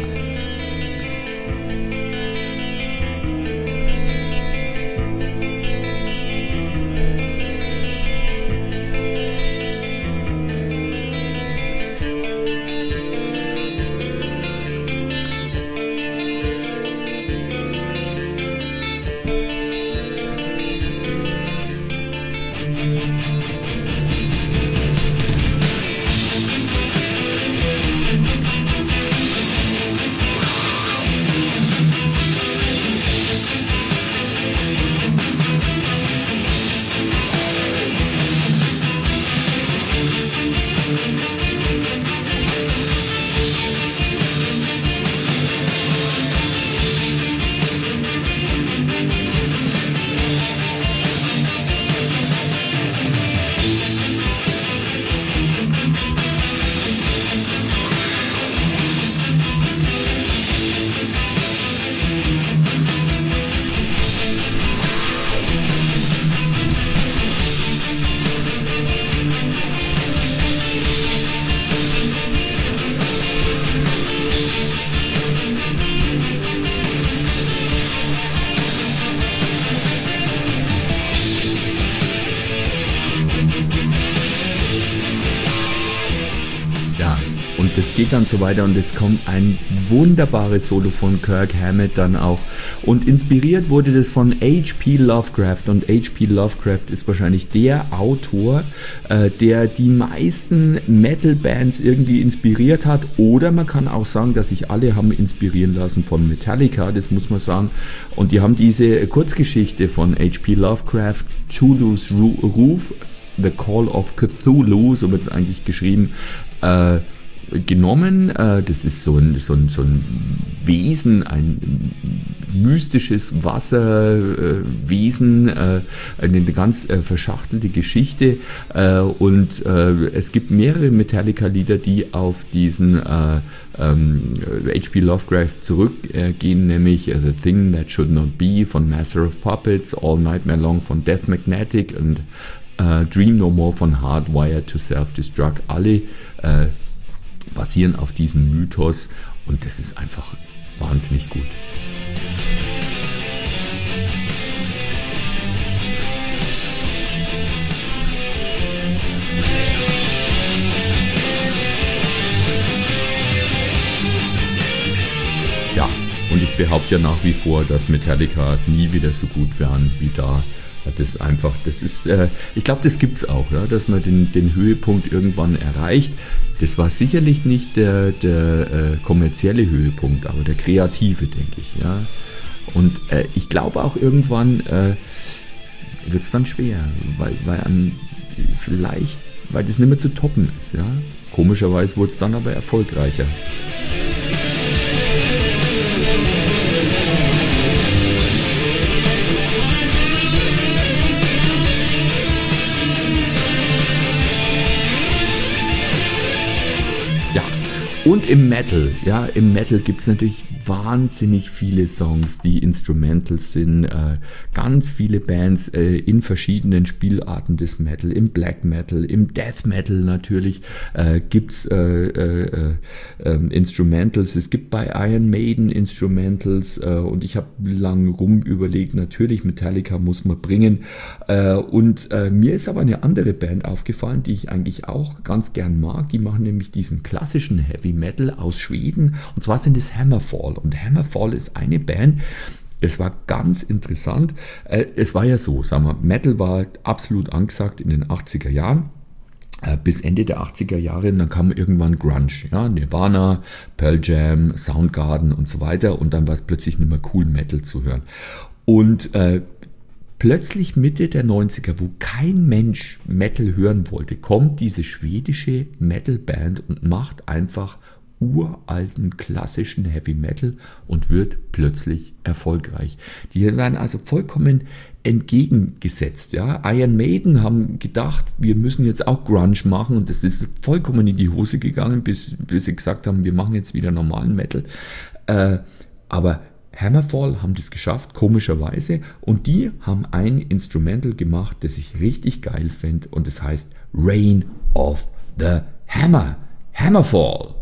Das geht dann so weiter und es kommt ein wunderbares Solo von Kirk Hammett dann auch. Und inspiriert wurde das von H P Lovecraft und H P Lovecraft ist wahrscheinlich der Autor, äh, der die meisten Metal-Bands irgendwie inspiriert hat. Oder man kann auch sagen, dass sich alle haben inspirieren lassen von Metallica, das muss man sagen. Und die haben diese Kurzgeschichte von H P Lovecraft, Cthulhu's Roof, The Call of Cthulhu, so wird es eigentlich geschrieben, äh, genommen. Das ist so ein, so ein, so ein Wesen, ein mystisches Wasserwesen, eine ganz verschachtelte Geschichte und es gibt mehrere Metallica-Lieder, die auf diesen H P Lovecraft zurückgehen, nämlich The Thing That Should Not Be von Master of Puppets, All Nightmare Long von Death Magnetic und Dream No More von Hardwired to Self-Destruct. Alle basieren auf diesem Mythos und das ist einfach wahnsinnig gut. Ja, und ich behaupte ja nach wie vor, dass Metallica nie wieder so gut wären wie da. Das ist einfach, das ist, äh, ich glaube, das gibt es auch, ja, dass man den, den Höhepunkt irgendwann erreicht. Das war sicherlich nicht der, der äh, kommerzielle Höhepunkt, aber der kreative, denke ich. Ja. Und äh, ich glaube auch irgendwann äh, wird es dann schwer, weil, weil an, vielleicht, weil das nicht mehr zu toppen ist. Ja. Komischerweise wurde es dann aber erfolgreicher. Und im Metal, ja, im Metal gibt es natürlich wahnsinnig viele Songs, die Instrumentals sind, äh, ganz viele Bands äh, in verschiedenen Spielarten des Metal, im Black Metal, im Death Metal natürlich äh, gibt es äh, äh, äh, Instrumentals, es gibt bei Iron Maiden Instrumentals äh, und ich habe lang rum überlegt, natürlich Metallica muss man bringen äh, und äh, mir ist aber eine andere Band aufgefallen, die ich eigentlich auch ganz gern mag, die machen nämlich diesen klassischen Heavy Metal aus Schweden und zwar sind es Hammerfall und Hammerfall ist eine Band, es war ganz interessant, es war ja so, sagen wir, Metal war absolut angesagt in den achtziger Jahren bis Ende der achtziger Jahre und dann kam irgendwann Grunge, ja, Nirvana, Pearl Jam, Soundgarden und so weiter und dann war es plötzlich nicht mehr cool Metal zu hören und äh, plötzlich Mitte der neunziger, wo kein Mensch Metal hören wollte, kommt diese schwedische Metalband und macht einfach uralten klassischen Heavy Metal und wird plötzlich erfolgreich. Die werden also vollkommen entgegengesetzt. Ja? Iron Maiden haben gedacht, wir müssen jetzt auch Grunge machen und das ist vollkommen in die Hose gegangen, bis, bis sie gesagt haben, wir machen jetzt wieder normalen Metal. Äh, aber Hammerfall haben das geschafft, komischerweise, und die haben ein Instrumental gemacht, das ich richtig geil finde und das heißt Reign of the Hammer. Hammerfall.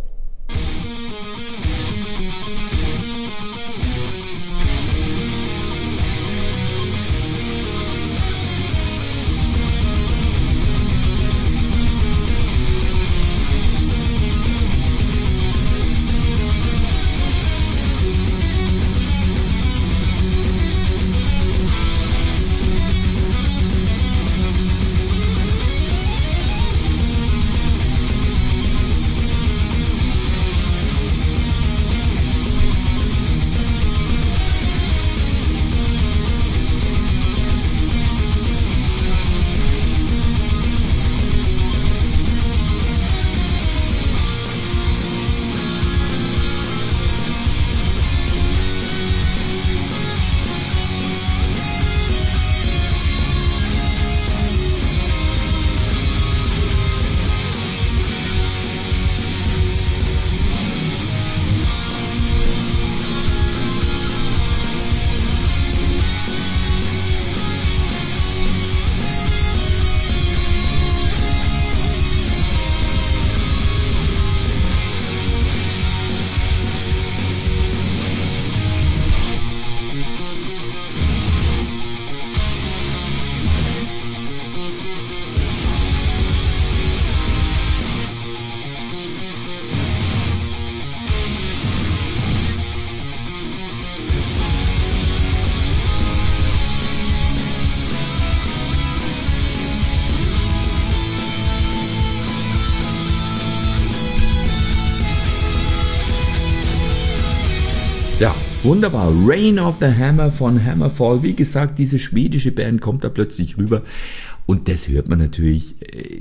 Ja, wunderbar. Reign of the Hammer von Hammerfall. Wie gesagt, diese schwedische Band kommt da plötzlich rüber. Und das hört man natürlich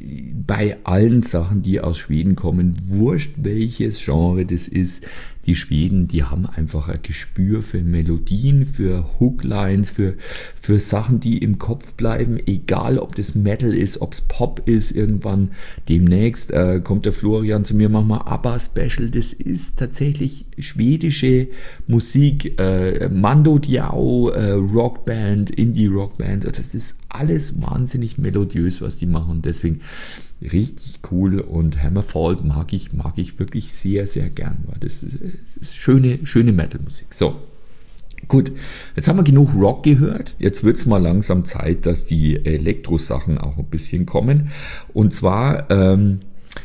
bei allen Sachen, die aus Schweden kommen. Wurscht, welches Genre das ist. Die Schweden, die haben einfach ein Gespür für Melodien, für Hooklines, für, für Sachen, die im Kopf bleiben. Egal, ob das Metal ist, ob es Pop ist. Irgendwann demnächst äh, kommt der Florian zu mir, machen wir ABBA-Special. Das ist tatsächlich schwedische Musik. Äh, Mando Diao, äh, Rockband, Indie-Rockband. Das ist alles wahnsinnig melodiös, was die machen. Und deswegen richtig cool, und Hammerfall mag ich, mag ich wirklich sehr, sehr gern. Das ist, das ist schöne, schöne Metal-Musik. So, gut, jetzt haben wir genug Rock gehört. Jetzt wird es mal langsam Zeit, dass die Elektro-Sachen auch ein bisschen kommen. Und zwar ähm,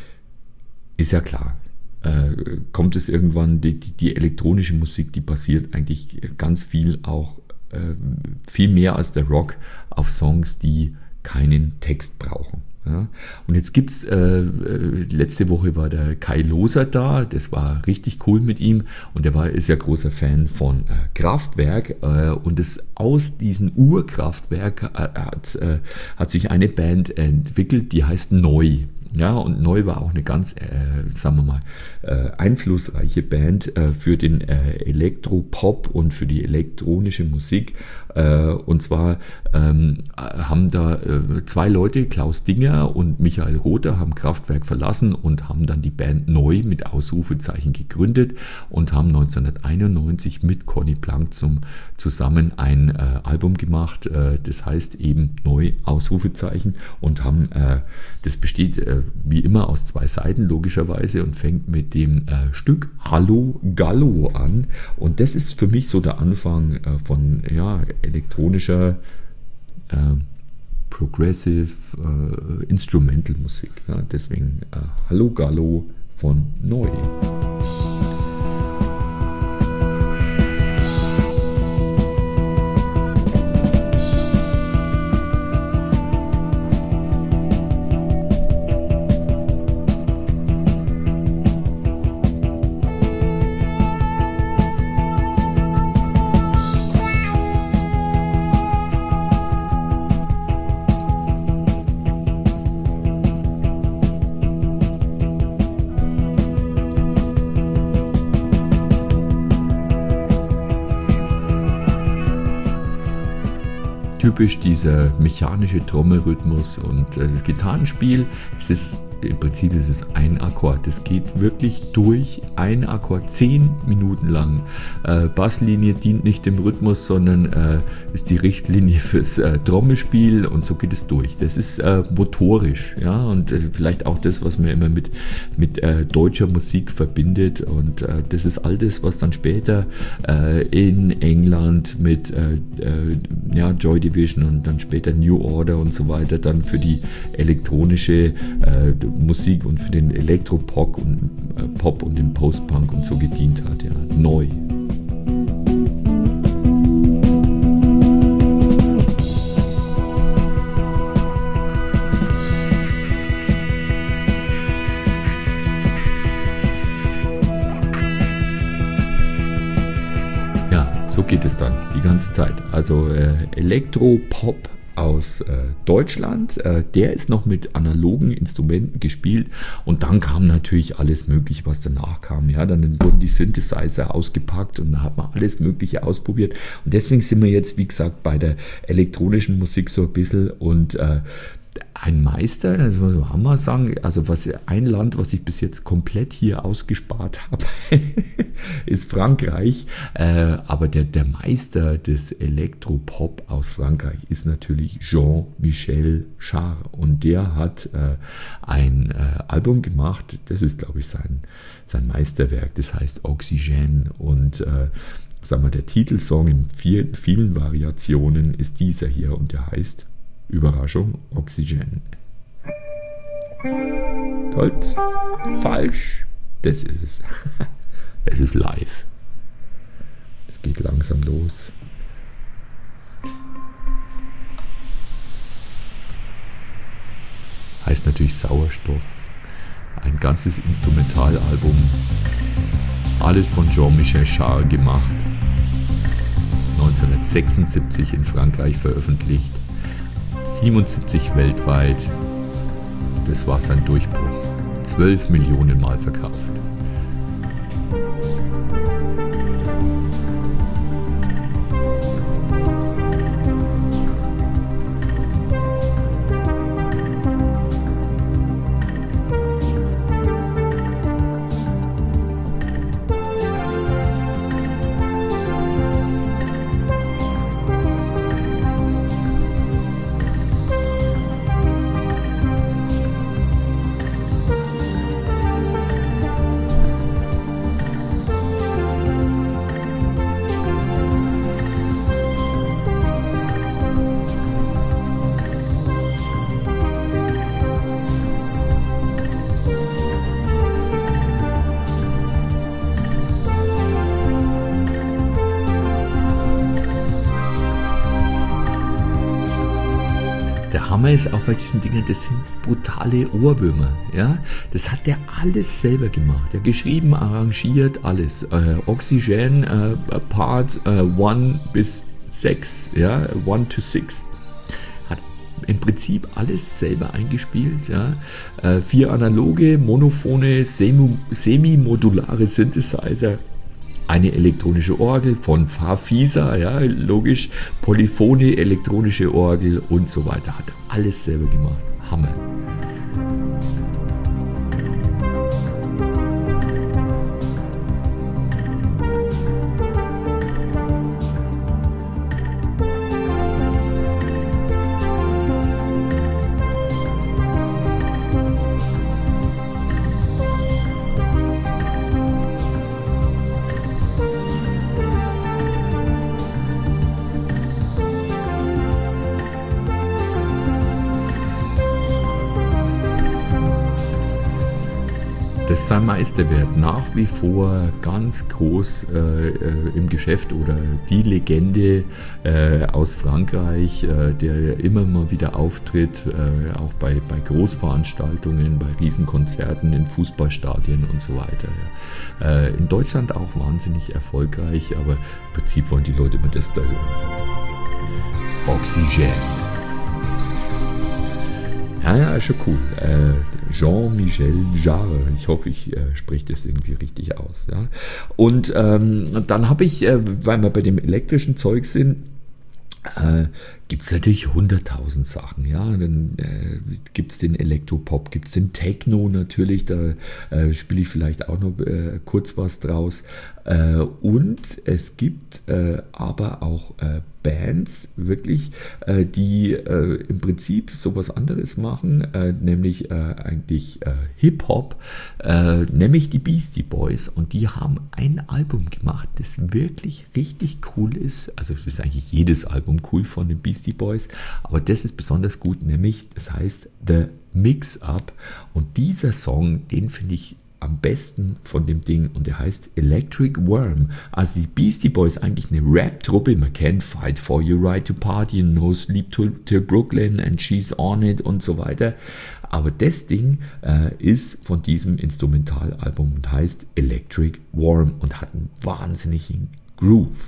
ist ja klar, äh, kommt es irgendwann, die, die, die elektronische Musik, die basiert eigentlich ganz viel auch, äh, viel mehr als der Rock, auf Songs, die keinen Text brauchen. Ja, und jetzt gibt's, äh, letzte Woche war der Kai Loser da, das war richtig cool mit ihm, und der war, ist ja großer Fan von äh, Kraftwerk, äh, und das, aus diesem Urkraftwerk äh, hat, äh, hat sich eine Band entwickelt, die heißt Neu. Ja, und Neu war auch eine ganz, äh, sagen wir mal, äh, einflussreiche Band äh, für den äh, Elektropop und für die elektronische Musik. Äh, und zwar ähm, haben da äh, zwei Leute, Klaus Dinger und Michael Rother, haben Kraftwerk verlassen und haben dann die Band neu mit Ausrufezeichen gegründet und haben neunzehnhunderteinundneunzig mit Conny Blank zum, zusammen ein äh, Album gemacht, äh, das heißt eben Neu Ausrufezeichen, und haben, äh, das besteht äh, wie immer aus zwei Seiten logischerweise und fängt mit dem äh, Stück Hallo Gallo an, und das ist für mich so der Anfang äh, von ja, elektronischer äh, Progressive äh, Instrumental Musik, ja, deswegen äh, Hallo Gallo von Neu. Typisch dieser mechanische Trommelrhythmus und äh, das Gitarrenspiel, es ist im Prinzip ist es ein Akkord. Es geht wirklich durch ein Akkord, zehn Minuten lang. Äh, Basslinie dient nicht dem Rhythmus, sondern äh, ist die Richtlinie fürs äh, Trommelspiel, und so geht es durch. Das ist äh, motorisch, ja, und äh, vielleicht auch das, was man immer mit, mit äh, deutscher Musik verbindet, und äh, das ist all das, was dann später äh, in England mit äh, äh, ja, Joy Division und dann später New Order und so weiter dann für die elektronische äh, Musik und für den Elektropop und, äh, Pop und den Post-Punk und so gedient hat, ja, neu. Ja, so geht es dann die ganze Zeit. Also äh, Elektropop aus äh, Deutschland, äh, der ist noch mit analogen Instrumenten gespielt, und dann kam natürlich alles Mögliche, was danach kam. Ja, dann wurden die Synthesizer ausgepackt und da hat man alles Mögliche ausprobiert, und deswegen sind wir jetzt, wie gesagt, bei der elektronischen Musik so ein bisschen, und äh, ein Meister, das muss man mal sagen, also was, ein Land, was ich bis jetzt komplett hier ausgespart habe, ist Frankreich, äh, aber der, der Meister des Elektropop aus Frankreich ist natürlich Jean-Michel Jarre, und der hat äh, ein äh, Album gemacht, das ist, glaube ich, sein, sein Meisterwerk, das heißt Oxygène, und äh, sagen wir, der Titelsong in vier, vielen Variationen ist dieser hier, und der heißt, Überraschung, Oxygène. Stolz, falsch, das ist es. Es ist live. Es geht langsam los. Heißt natürlich Sauerstoff. Ein ganzes Instrumentalalbum. Alles von Jean-Michel Jarre gemacht. neunzehnhundertsechsundsiebzig in Frankreich veröffentlicht. siebenundsiebzig weltweit, das war sein Durchbruch. zwölf Millionen Mal verkauft. Hammer ist auch bei diesen Dingen, das sind brutale Ohrwürmer. Ja? Das hat der alles selber gemacht. Er geschrieben, arrangiert, alles. Äh, Oxygène, äh, Part eins äh, bis sechs, ja, eins to six. Hat im Prinzip alles selber eingespielt. Ja? Äh, vier analoge, monophone, semi- semi-modulare Synthesizer. eine elektronische Orgel von Farfisa, ja, logisch, Polyphone, elektronische Orgel und so weiter. Hat alles selber gemacht. Hammer. Das ist sein Meisterwerk, nach wie vor ganz groß äh, im Geschäft oder die Legende äh, aus Frankreich, äh, der immer mal wieder auftritt, äh, auch bei, bei Großveranstaltungen, bei Riesenkonzerten in Fußballstadien und so weiter. Ja. Äh, in Deutschland auch wahnsinnig erfolgreich, aber im Prinzip wollen die Leute immer das da hören. Oxygen. Ja, ja, ist schon cool. Äh, Jean-Michel Jarre, ich hoffe, ich äh, spreche das irgendwie richtig aus. Ja. Und ähm, dann habe ich, äh, weil wir bei dem elektrischen Zeug sind, äh, gibt es natürlich hunderttausend Sachen. Ja. Dann äh, gibt es den Elektropop, gibt es den Techno natürlich, da äh, spiele ich vielleicht auch noch äh, kurz was draus. Äh, und es gibt äh, aber auch äh, Bands, wirklich, äh, die äh, im Prinzip sowas anderes machen, äh, nämlich äh, eigentlich äh, Hip-Hop, äh, nämlich die Beastie Boys. Und die haben ein Album gemacht, das wirklich richtig cool ist. Also das ist eigentlich jedes Album cool von den Beastie Boys, aber das ist besonders gut, nämlich das heißt The Mix-Up. Und dieser Song, den finde ich am besten von dem Ding und der heißt Electric Worm. Also die Beastie Boys, eigentlich eine Rap-Truppe, man kennt Fight for Your Right to Party, No Sleep Till, till Brooklyn and She's On It und so weiter. Aber das Ding äh, ist von diesem Instrumentalalbum und heißt Electric Worm und hat einen wahnsinnigen Groove.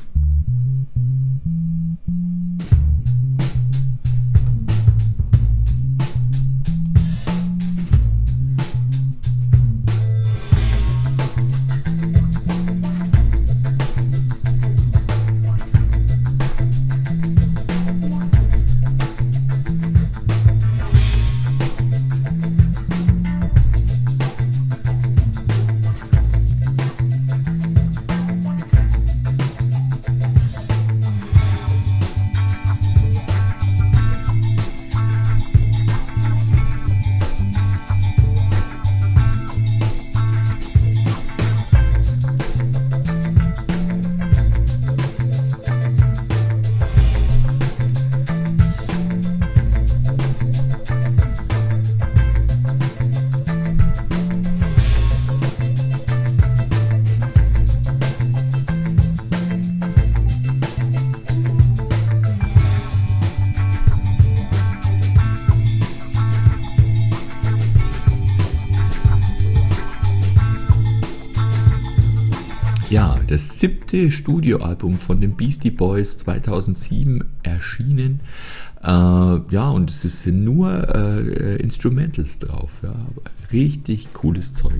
Ja, das siebte Studioalbum von den Beastie Boys zweitausendsieben erschienen. Äh, ja, und es sind nur äh, Instrumentals drauf. Ja. Richtig cooles Zeug.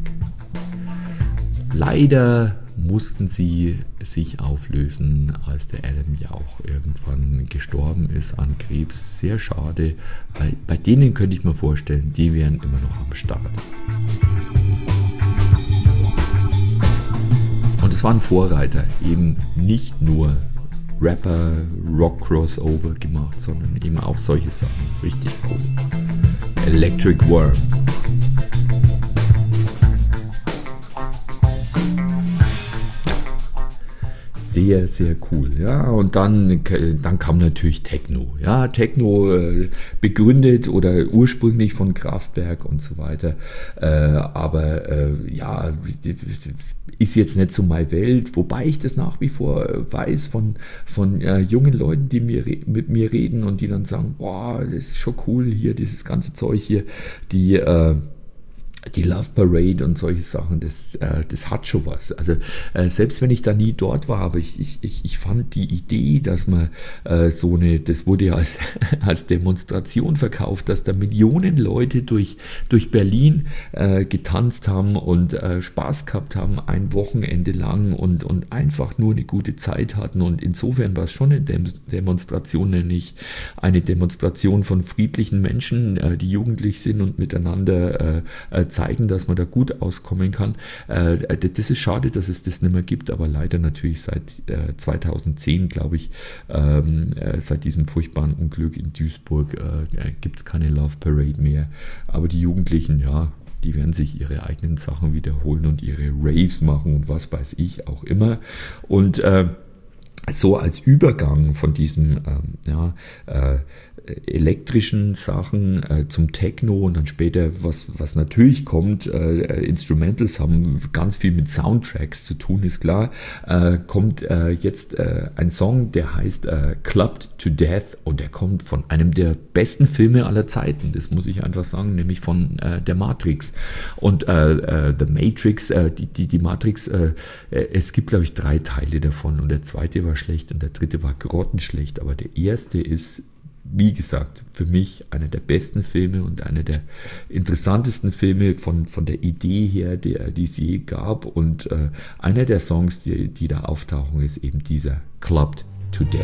Leider mussten sie sich auflösen, als der Adam Jauch irgendwann gestorben ist an Krebs. Sehr schade. Bei, bei denen könnte ich mir vorstellen, die wären immer noch am Start. Und es waren Vorreiter, eben nicht nur Rapper, Rock-Crossover gemacht, sondern eben auch solche Sachen. Richtig cool. Electric Worm. Sehr, sehr cool. Ja, und dann, dann kam natürlich Techno. Ja, Techno äh, begründet oder ursprünglich von Kraftwerk und so weiter. Äh, aber äh, ja, ist jetzt nicht so meine Welt. Wobei ich das nach wie vor weiß von, von äh, jungen Leuten, die mir, mit mir reden und die dann sagen, boah, das ist schon cool hier, dieses ganze Zeug hier, die äh, die Love Parade und solche Sachen, das, äh, das hat schon was. Also äh, selbst wenn ich da nie dort war, aber ich, ich, ich, ich fand die Idee, dass man äh, so eine, das wurde ja als, als Demonstration verkauft, dass da Millionen Leute durch, durch Berlin äh, getanzt haben und äh, Spaß gehabt haben, ein Wochenende lang und, und einfach nur eine gute Zeit hatten. Und insofern war es schon eine Dem- Demonstration, nämlich eine Demonstration von friedlichen Menschen, äh, die jugendlich sind und miteinander äh, zeigen, dass man da gut auskommen kann. Äh, das ist schade, dass es das nicht mehr gibt, aber leider natürlich seit äh, zweitausendzehn, glaube ich, ähm, äh, seit diesem furchtbaren Unglück in Duisburg äh, gibt es keine Love Parade mehr. Aber die Jugendlichen, ja, die werden sich ihre eigenen Sachen wiederholen und ihre Raves machen und was weiß ich auch immer. Und äh, so als Übergang von diesem ähm, ja, äh, elektrischen Sachen äh, zum Techno und dann später, was, was natürlich kommt, äh, Instrumentals haben ganz viel mit Soundtracks zu tun, ist klar, äh, kommt äh, jetzt äh, ein Song, der heißt äh, Clubbed to Death und der kommt von einem der besten Filme aller Zeiten, das muss ich einfach sagen, nämlich von äh, der Matrix. Und äh, äh, The Matrix, äh, die, die, die Matrix, äh, es gibt, glaube ich, drei Teile davon und der zweite war schlecht und der dritte war grottenschlecht, aber der erste ist, wie gesagt, für mich einer der besten Filme und einer der interessantesten Filme von, von der Idee her, die, die es je gab. Und äh, einer der Songs, die, die da auftauchen, ist eben dieser Clubbed to Death.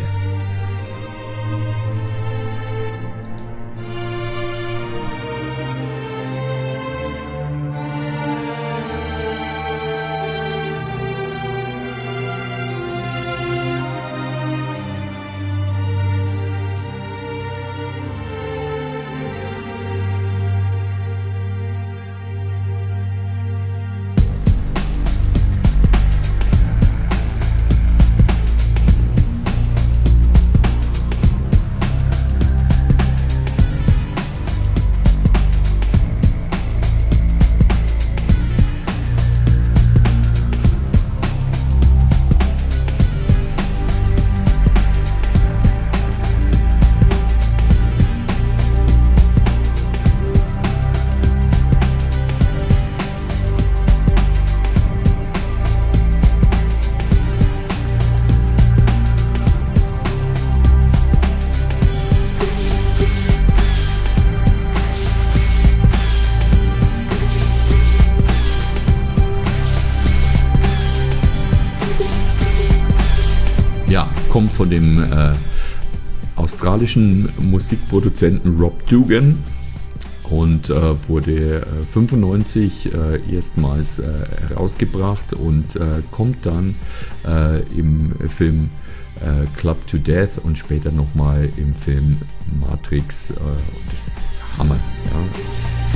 Kommt von dem äh, australischen Musikproduzenten Rob Dougan und äh, wurde äh, fünfundneunzig äh, erstmals äh, herausgebracht und äh, kommt dann äh, im Film äh, Clubbed to Death und später nochmal im Film Matrix. Äh, das ist Hammer. Ja.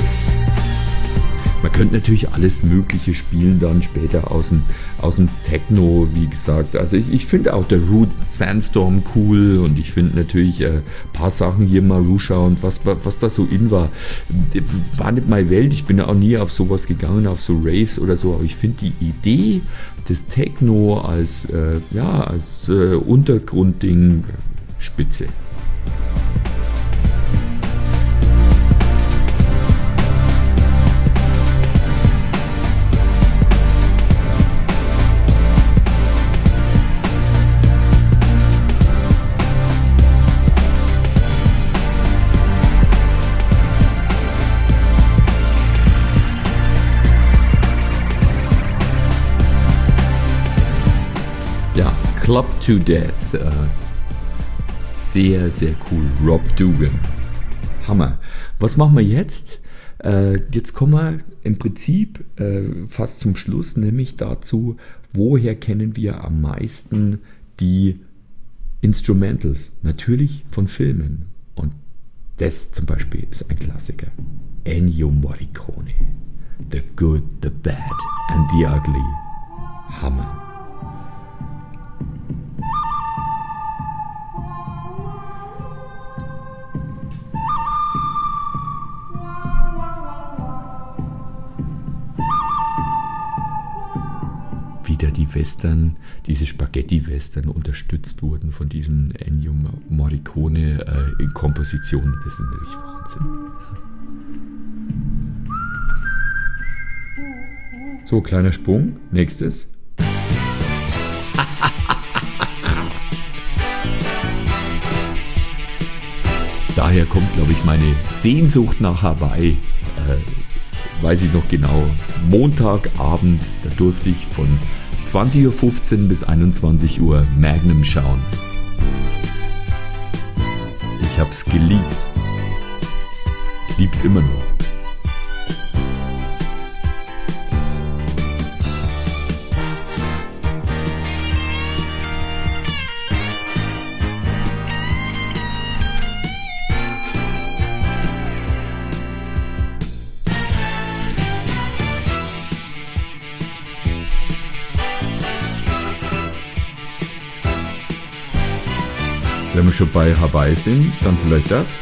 Man könnte natürlich alles Mögliche spielen dann später aus dem, aus dem Techno, wie gesagt. Also ich, ich finde auch der Root Sandstorm cool und ich finde natürlich ein äh, paar Sachen hier, Marusha und was, was da so in war. War nicht meine Welt, ich bin ja auch nie auf sowas gegangen, auf so Raves oder so, aber ich finde die Idee des Techno als, äh, ja, als äh, Untergrundding spitze. Clubbed to Death. Äh, sehr, sehr cool. Rob Dougan. Hammer. Was machen wir jetzt? Äh, jetzt kommen wir im Prinzip äh, fast zum Schluss, nämlich dazu, woher kennen wir am meisten die Instrumentals? Natürlich von Filmen. Und das zum Beispiel ist ein Klassiker. Ennio Morricone. The Good, the Bad and the Ugly. Hammer. Wieder die Western, diese Spaghetti-Western unterstützt wurden von diesen Ennio Morricone äh, in Kompositionen. Das ist natürlich Wahnsinn. So, kleiner Sprung. Nächstes. Daher kommt, glaube ich, meine Sehnsucht nach Hawaii. Äh, weiß ich noch genau. Montagabend, da durfte ich von zwanzig Uhr fünfzehn bis einundzwanzig Uhr Magnum schauen. Ich hab's geliebt. Ich lieb's immer noch. Wenn wir schon bei Hawaii sind, dann vielleicht das.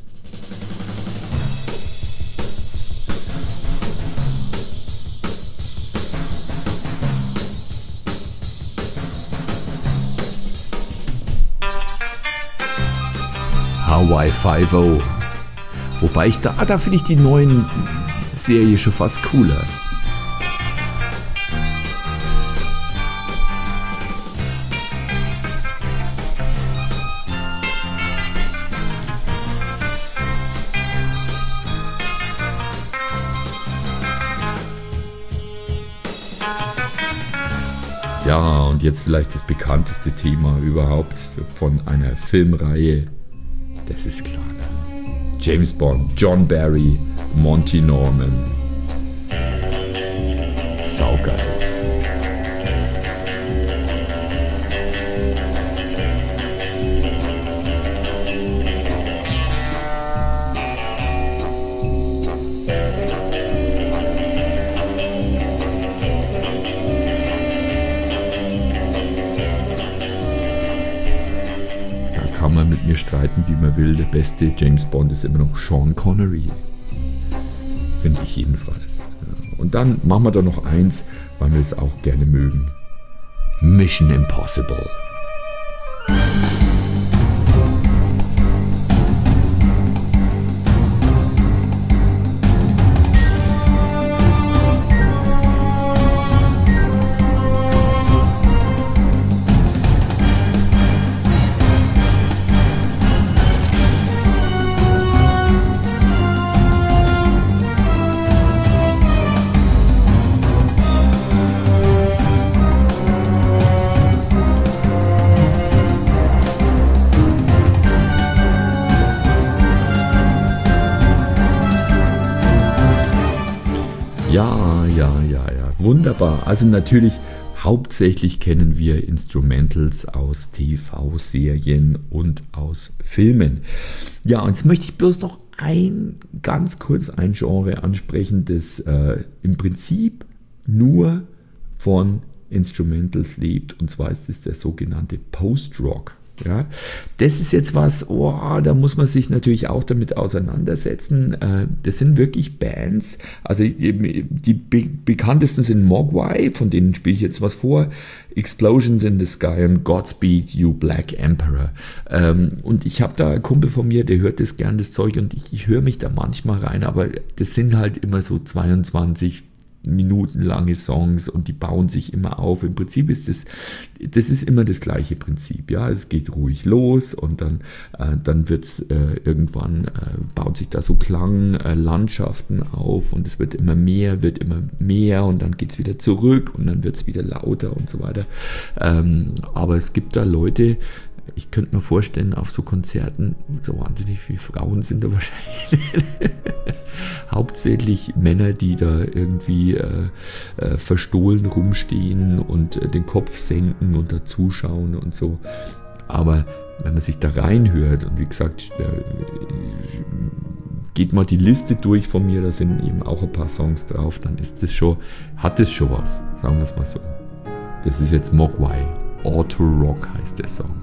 Hawaii Five-O. Wobei ich da, da finde ich die neuen Serie schon fast cooler. Ja, und jetzt vielleicht das bekannteste Thema überhaupt von einer Filmreihe. Das ist klar. James Bond, John Barry, Monty Norman. Saugeil. Kann man mit mir streiten, wie man will. Der beste James Bond ist immer noch Sean Connery. Finde ich jedenfalls. Und dann machen wir da noch eins, weil wir es auch gerne mögen. Mission Impossible. Ja, ja, ja, ja, wunderbar. Also natürlich, hauptsächlich kennen wir Instrumentals aus T V-Serien und aus Filmen. Ja, und jetzt möchte ich bloß noch ein, ganz kurz ein Genre ansprechen, das äh, im Prinzip nur von Instrumentals lebt. Und zwar ist es der sogenannte Post-Rock. Ja, das ist jetzt was, oh, da muss man sich natürlich auch damit auseinandersetzen. Das sind wirklich Bands, also die be- bekanntesten sind Mogwai, von denen spiele ich jetzt was vor, Explosions in the Sky und Godspeed You Black Emperor. Und ich habe da einen Kumpel von mir, der hört das gern, das Zeug, und ich, ich höre mich da manchmal rein, aber das sind halt immer so zweiundzwanzig minutenlange Songs und die bauen sich immer auf. Im Prinzip ist das, das ist immer das gleiche Prinzip. Ja, es geht ruhig los und dann, äh, dann wird es äh, irgendwann, äh, bauen sich da so Klanglandschaften äh, auf und es wird immer mehr, wird immer mehr und dann geht es wieder zurück und dann wird es wieder lauter und so weiter. Ähm, aber es gibt da Leute, ich könnte mir vorstellen, auf so Konzerten, so wahnsinnig viele Frauen sind da wahrscheinlich. Hauptsächlich Männer, die da irgendwie äh, äh, verstohlen rumstehen und äh, den Kopf senken und da zuschauen und so. Aber wenn man sich da reinhört, und wie gesagt, äh, geht mal die Liste durch von mir, da sind eben auch ein paar Songs drauf, dann ist das schon, hat das schon was, sagen wir es mal so. Das ist jetzt Mogwai. Auto Rock heißt der Song.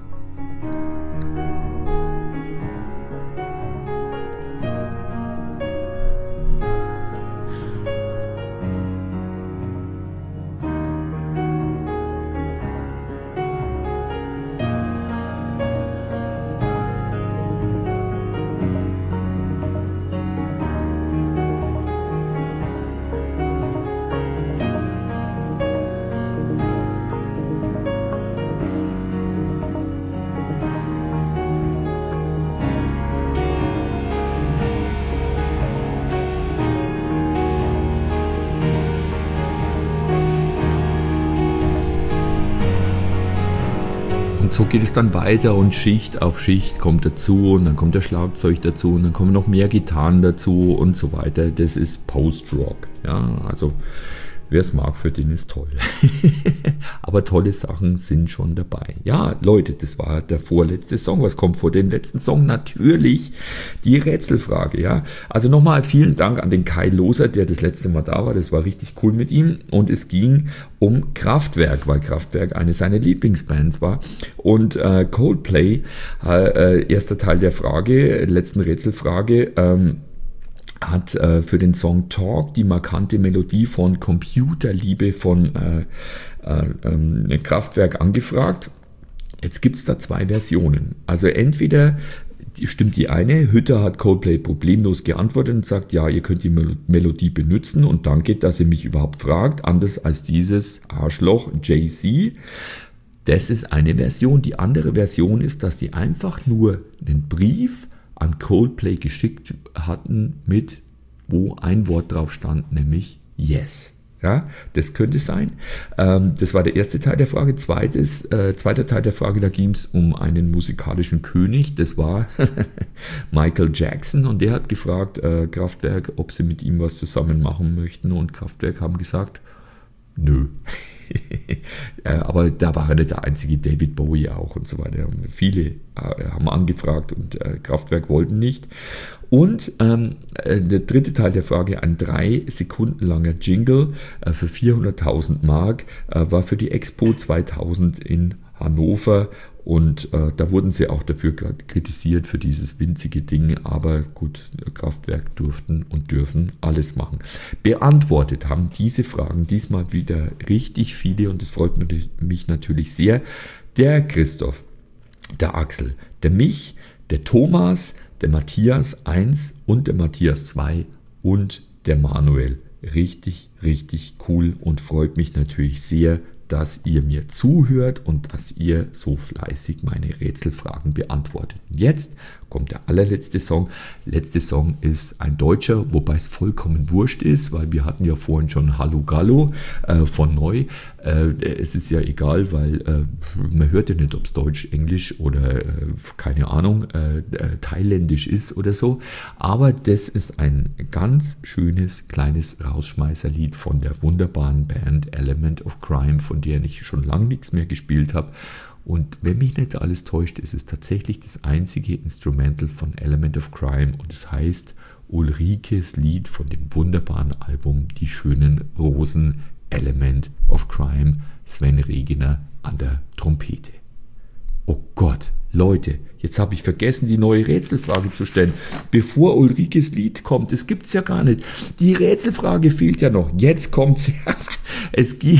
und so geht es dann weiter und Schicht auf Schicht kommt dazu und dann kommt der Schlagzeug dazu und dann kommen noch mehr Gitarren dazu und so weiter. Das ist Post-Rock. Ja, also wer es mag, für den ist toll. Aber tolle Sachen sind schon dabei. Ja, Leute, das war der vorletzte Song. Was kommt vor dem letzten Song? Natürlich die Rätselfrage. Ja, also nochmal vielen Dank an den Kai Loser, der das letzte Mal da war. Das war richtig cool mit ihm. Und es ging um Kraftwerk, weil Kraftwerk eine seiner Lieblingsbands war. Und äh, Coldplay, äh, erster Teil der Frage, letzten Rätselfrage, ähm, hat äh, für den Song Talk die markante Melodie von Computerliebe von äh, äh, äh, Kraftwerk angefragt. Jetzt gibt es da zwei Versionen. Also entweder stimmt die eine, Hütter hat Coldplay problemlos geantwortet und sagt, ja, ihr könnt die Mel- Melodie benutzen und danke, dass ihr mich überhaupt fragt, anders als dieses Arschloch Jay-Z. Das ist eine Version. Die andere Version ist, dass die einfach nur einen Brief an Coldplay geschickt hatten, mit wo ein Wort drauf stand, nämlich Yes. Ja, das könnte sein. Ähm, das war der erste Teil der Frage. Zweites, äh, zweiter Teil der Frage, da ging es um einen musikalischen König. Das war Michael Jackson und der hat gefragt, äh, Kraftwerk, ob sie mit ihm was zusammen machen möchten und Kraftwerk haben gesagt, nö. Aber da war er nicht der einzige, David Bowie auch und so weiter. Viele äh, haben angefragt und äh, Kraftwerk wollten nicht. Und ähm, der dritte Teil der Frage, ein drei Sekunden langer Jingle äh, für vierhunderttausend Mark, äh, war für die Expo zweitausend in Hannover. Und äh, da wurden sie auch dafür kritisiert, für dieses winzige Ding. Aber gut, Kraftwerk durften und dürfen alles machen. Beantwortet haben diese Fragen diesmal wieder richtig viele und das freut mich natürlich sehr. Der Christoph, der Axel, der Mich, der Thomas, der Matthias eins und der Matthias zwei und der Manuel. Richtig, richtig cool und freut mich natürlich sehr, dass ihr mir zuhört und dass ihr so fleißig meine Rätselfragen beantwortet. Jetzt kommt der allerletzte Song. Letzte Song ist ein deutscher, wobei es vollkommen wurscht ist, weil wir hatten ja vorhin schon Hallo Gallo äh, von Neu. Äh, es ist ja egal, weil äh, man hört ja nicht, ob es Deutsch, Englisch oder äh, keine Ahnung, äh, äh, Thailändisch ist oder so. Aber das ist ein ganz schönes, kleines Rausschmeißerlied von der wunderbaren Band Element of Crime, von der ich schon lange nichts mehr gespielt habe. Und wenn mich nicht alles täuscht, ist es tatsächlich das einzige Instrumental von Element of Crime und es heißt Ulrikes Lied von dem wunderbaren Album Die schönen Rosen, Element of Crime, Sven Regener an der Trompete. Oh Gott, Leute, jetzt habe ich vergessen, die neue Rätselfrage zu stellen. Bevor Ulrikes Lied kommt, das gibt es ja gar nicht. Die Rätselfrage fehlt ja noch. Jetzt kommt sie. Es geht,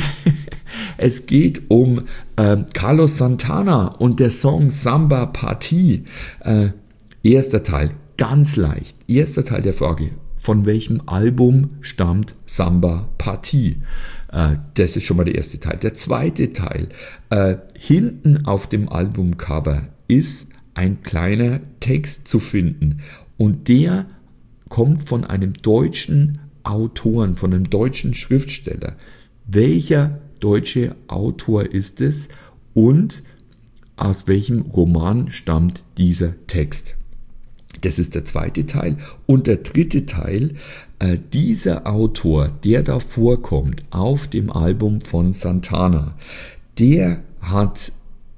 es geht um äh, Carlos Santana und der Song Samba Party. Äh, erster Teil, ganz leicht. Erster Teil der Frage. Von welchem Album stammt Samba Party? Äh, das ist schon mal der erste Teil. Der zweite Teil. Äh, hinten auf dem Albumcover ist ein kleiner Text zu finden. Und der kommt von einem deutschen Autoren, von einem deutschen Schriftsteller. Welcher deutsche Autor ist es und aus welchem Roman stammt dieser Text? Das ist der zweite Teil. Und der dritte Teil, äh, dieser Autor, der da vorkommt auf dem Album von Santana, der hat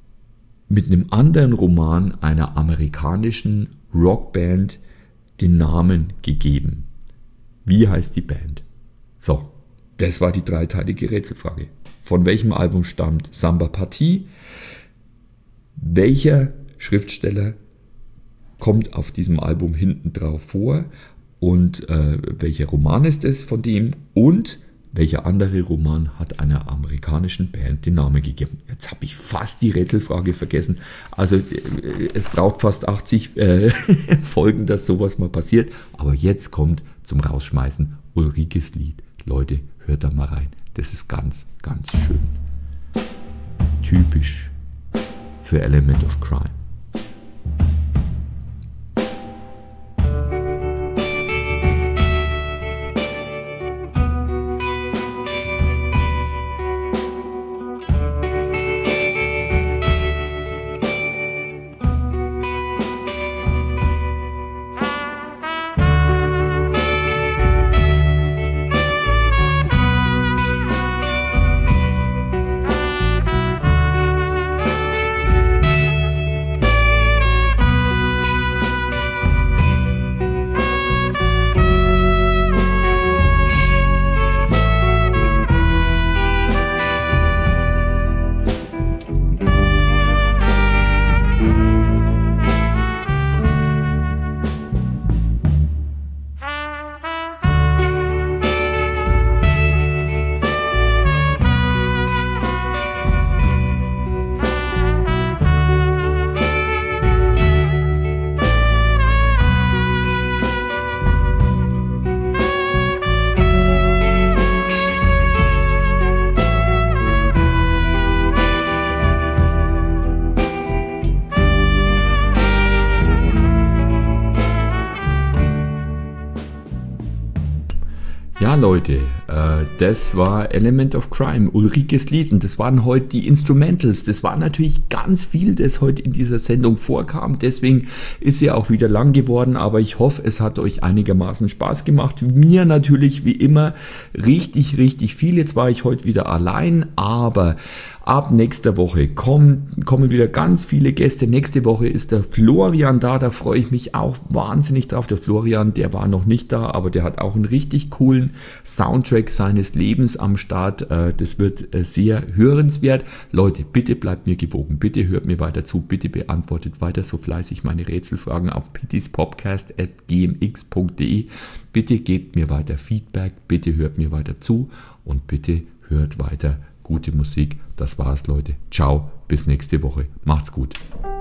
mit einem anderen Roman einer amerikanischen Rockband den Namen gegeben. Wie heißt die Band? So, das war die dreiteilige Rätselfrage. Von welchem Album stammt Samba Party? Welcher Schriftsteller kommt auf diesem Album hinten drauf vor? Und äh, welcher Roman ist es von dem? Und welcher andere Roman hat einer amerikanischen Band den Namen gegeben? Jetzt habe ich fast die Rätselfrage vergessen. Also äh, es braucht fast achtzig äh, Folgen, dass sowas mal passiert. Aber jetzt kommt zum Rausschmeißen Ulrikes Lied. Leute, hört da mal rein. Das ist ganz, ganz schön. Typisch für Element of Crime. Ja, Leute, äh, das war Element of Crime, Ulrikes Lied, und das waren heute die Instrumentals. Das war natürlich ganz viel, das heute in dieser Sendung vorkam, deswegen ist sie auch wieder lang geworden, aber ich hoffe, es hat euch einigermaßen Spaß gemacht. Mir natürlich wie immer richtig, richtig viel. Jetzt war ich heute wieder allein, aber ab nächster Woche kommen, kommen wieder ganz viele Gäste. Nächste Woche ist der Florian da, da freue ich mich auch wahnsinnig drauf. Der Florian, der war noch nicht da, aber der hat auch einen richtig coolen Soundtrack seines Lebens am Start. Das wird sehr hörenswert. Leute, bitte bleibt mir gewogen, bitte hört mir weiter zu, bitte beantwortet weiter so fleißig meine Rätselfragen auf pittispodcast at g m x punkt d e. Bitte gebt mir weiter Feedback, bitte hört mir weiter zu und bitte hört weiter gute Musik. Das war's, Leute. Ciao, bis nächste Woche. Macht's gut.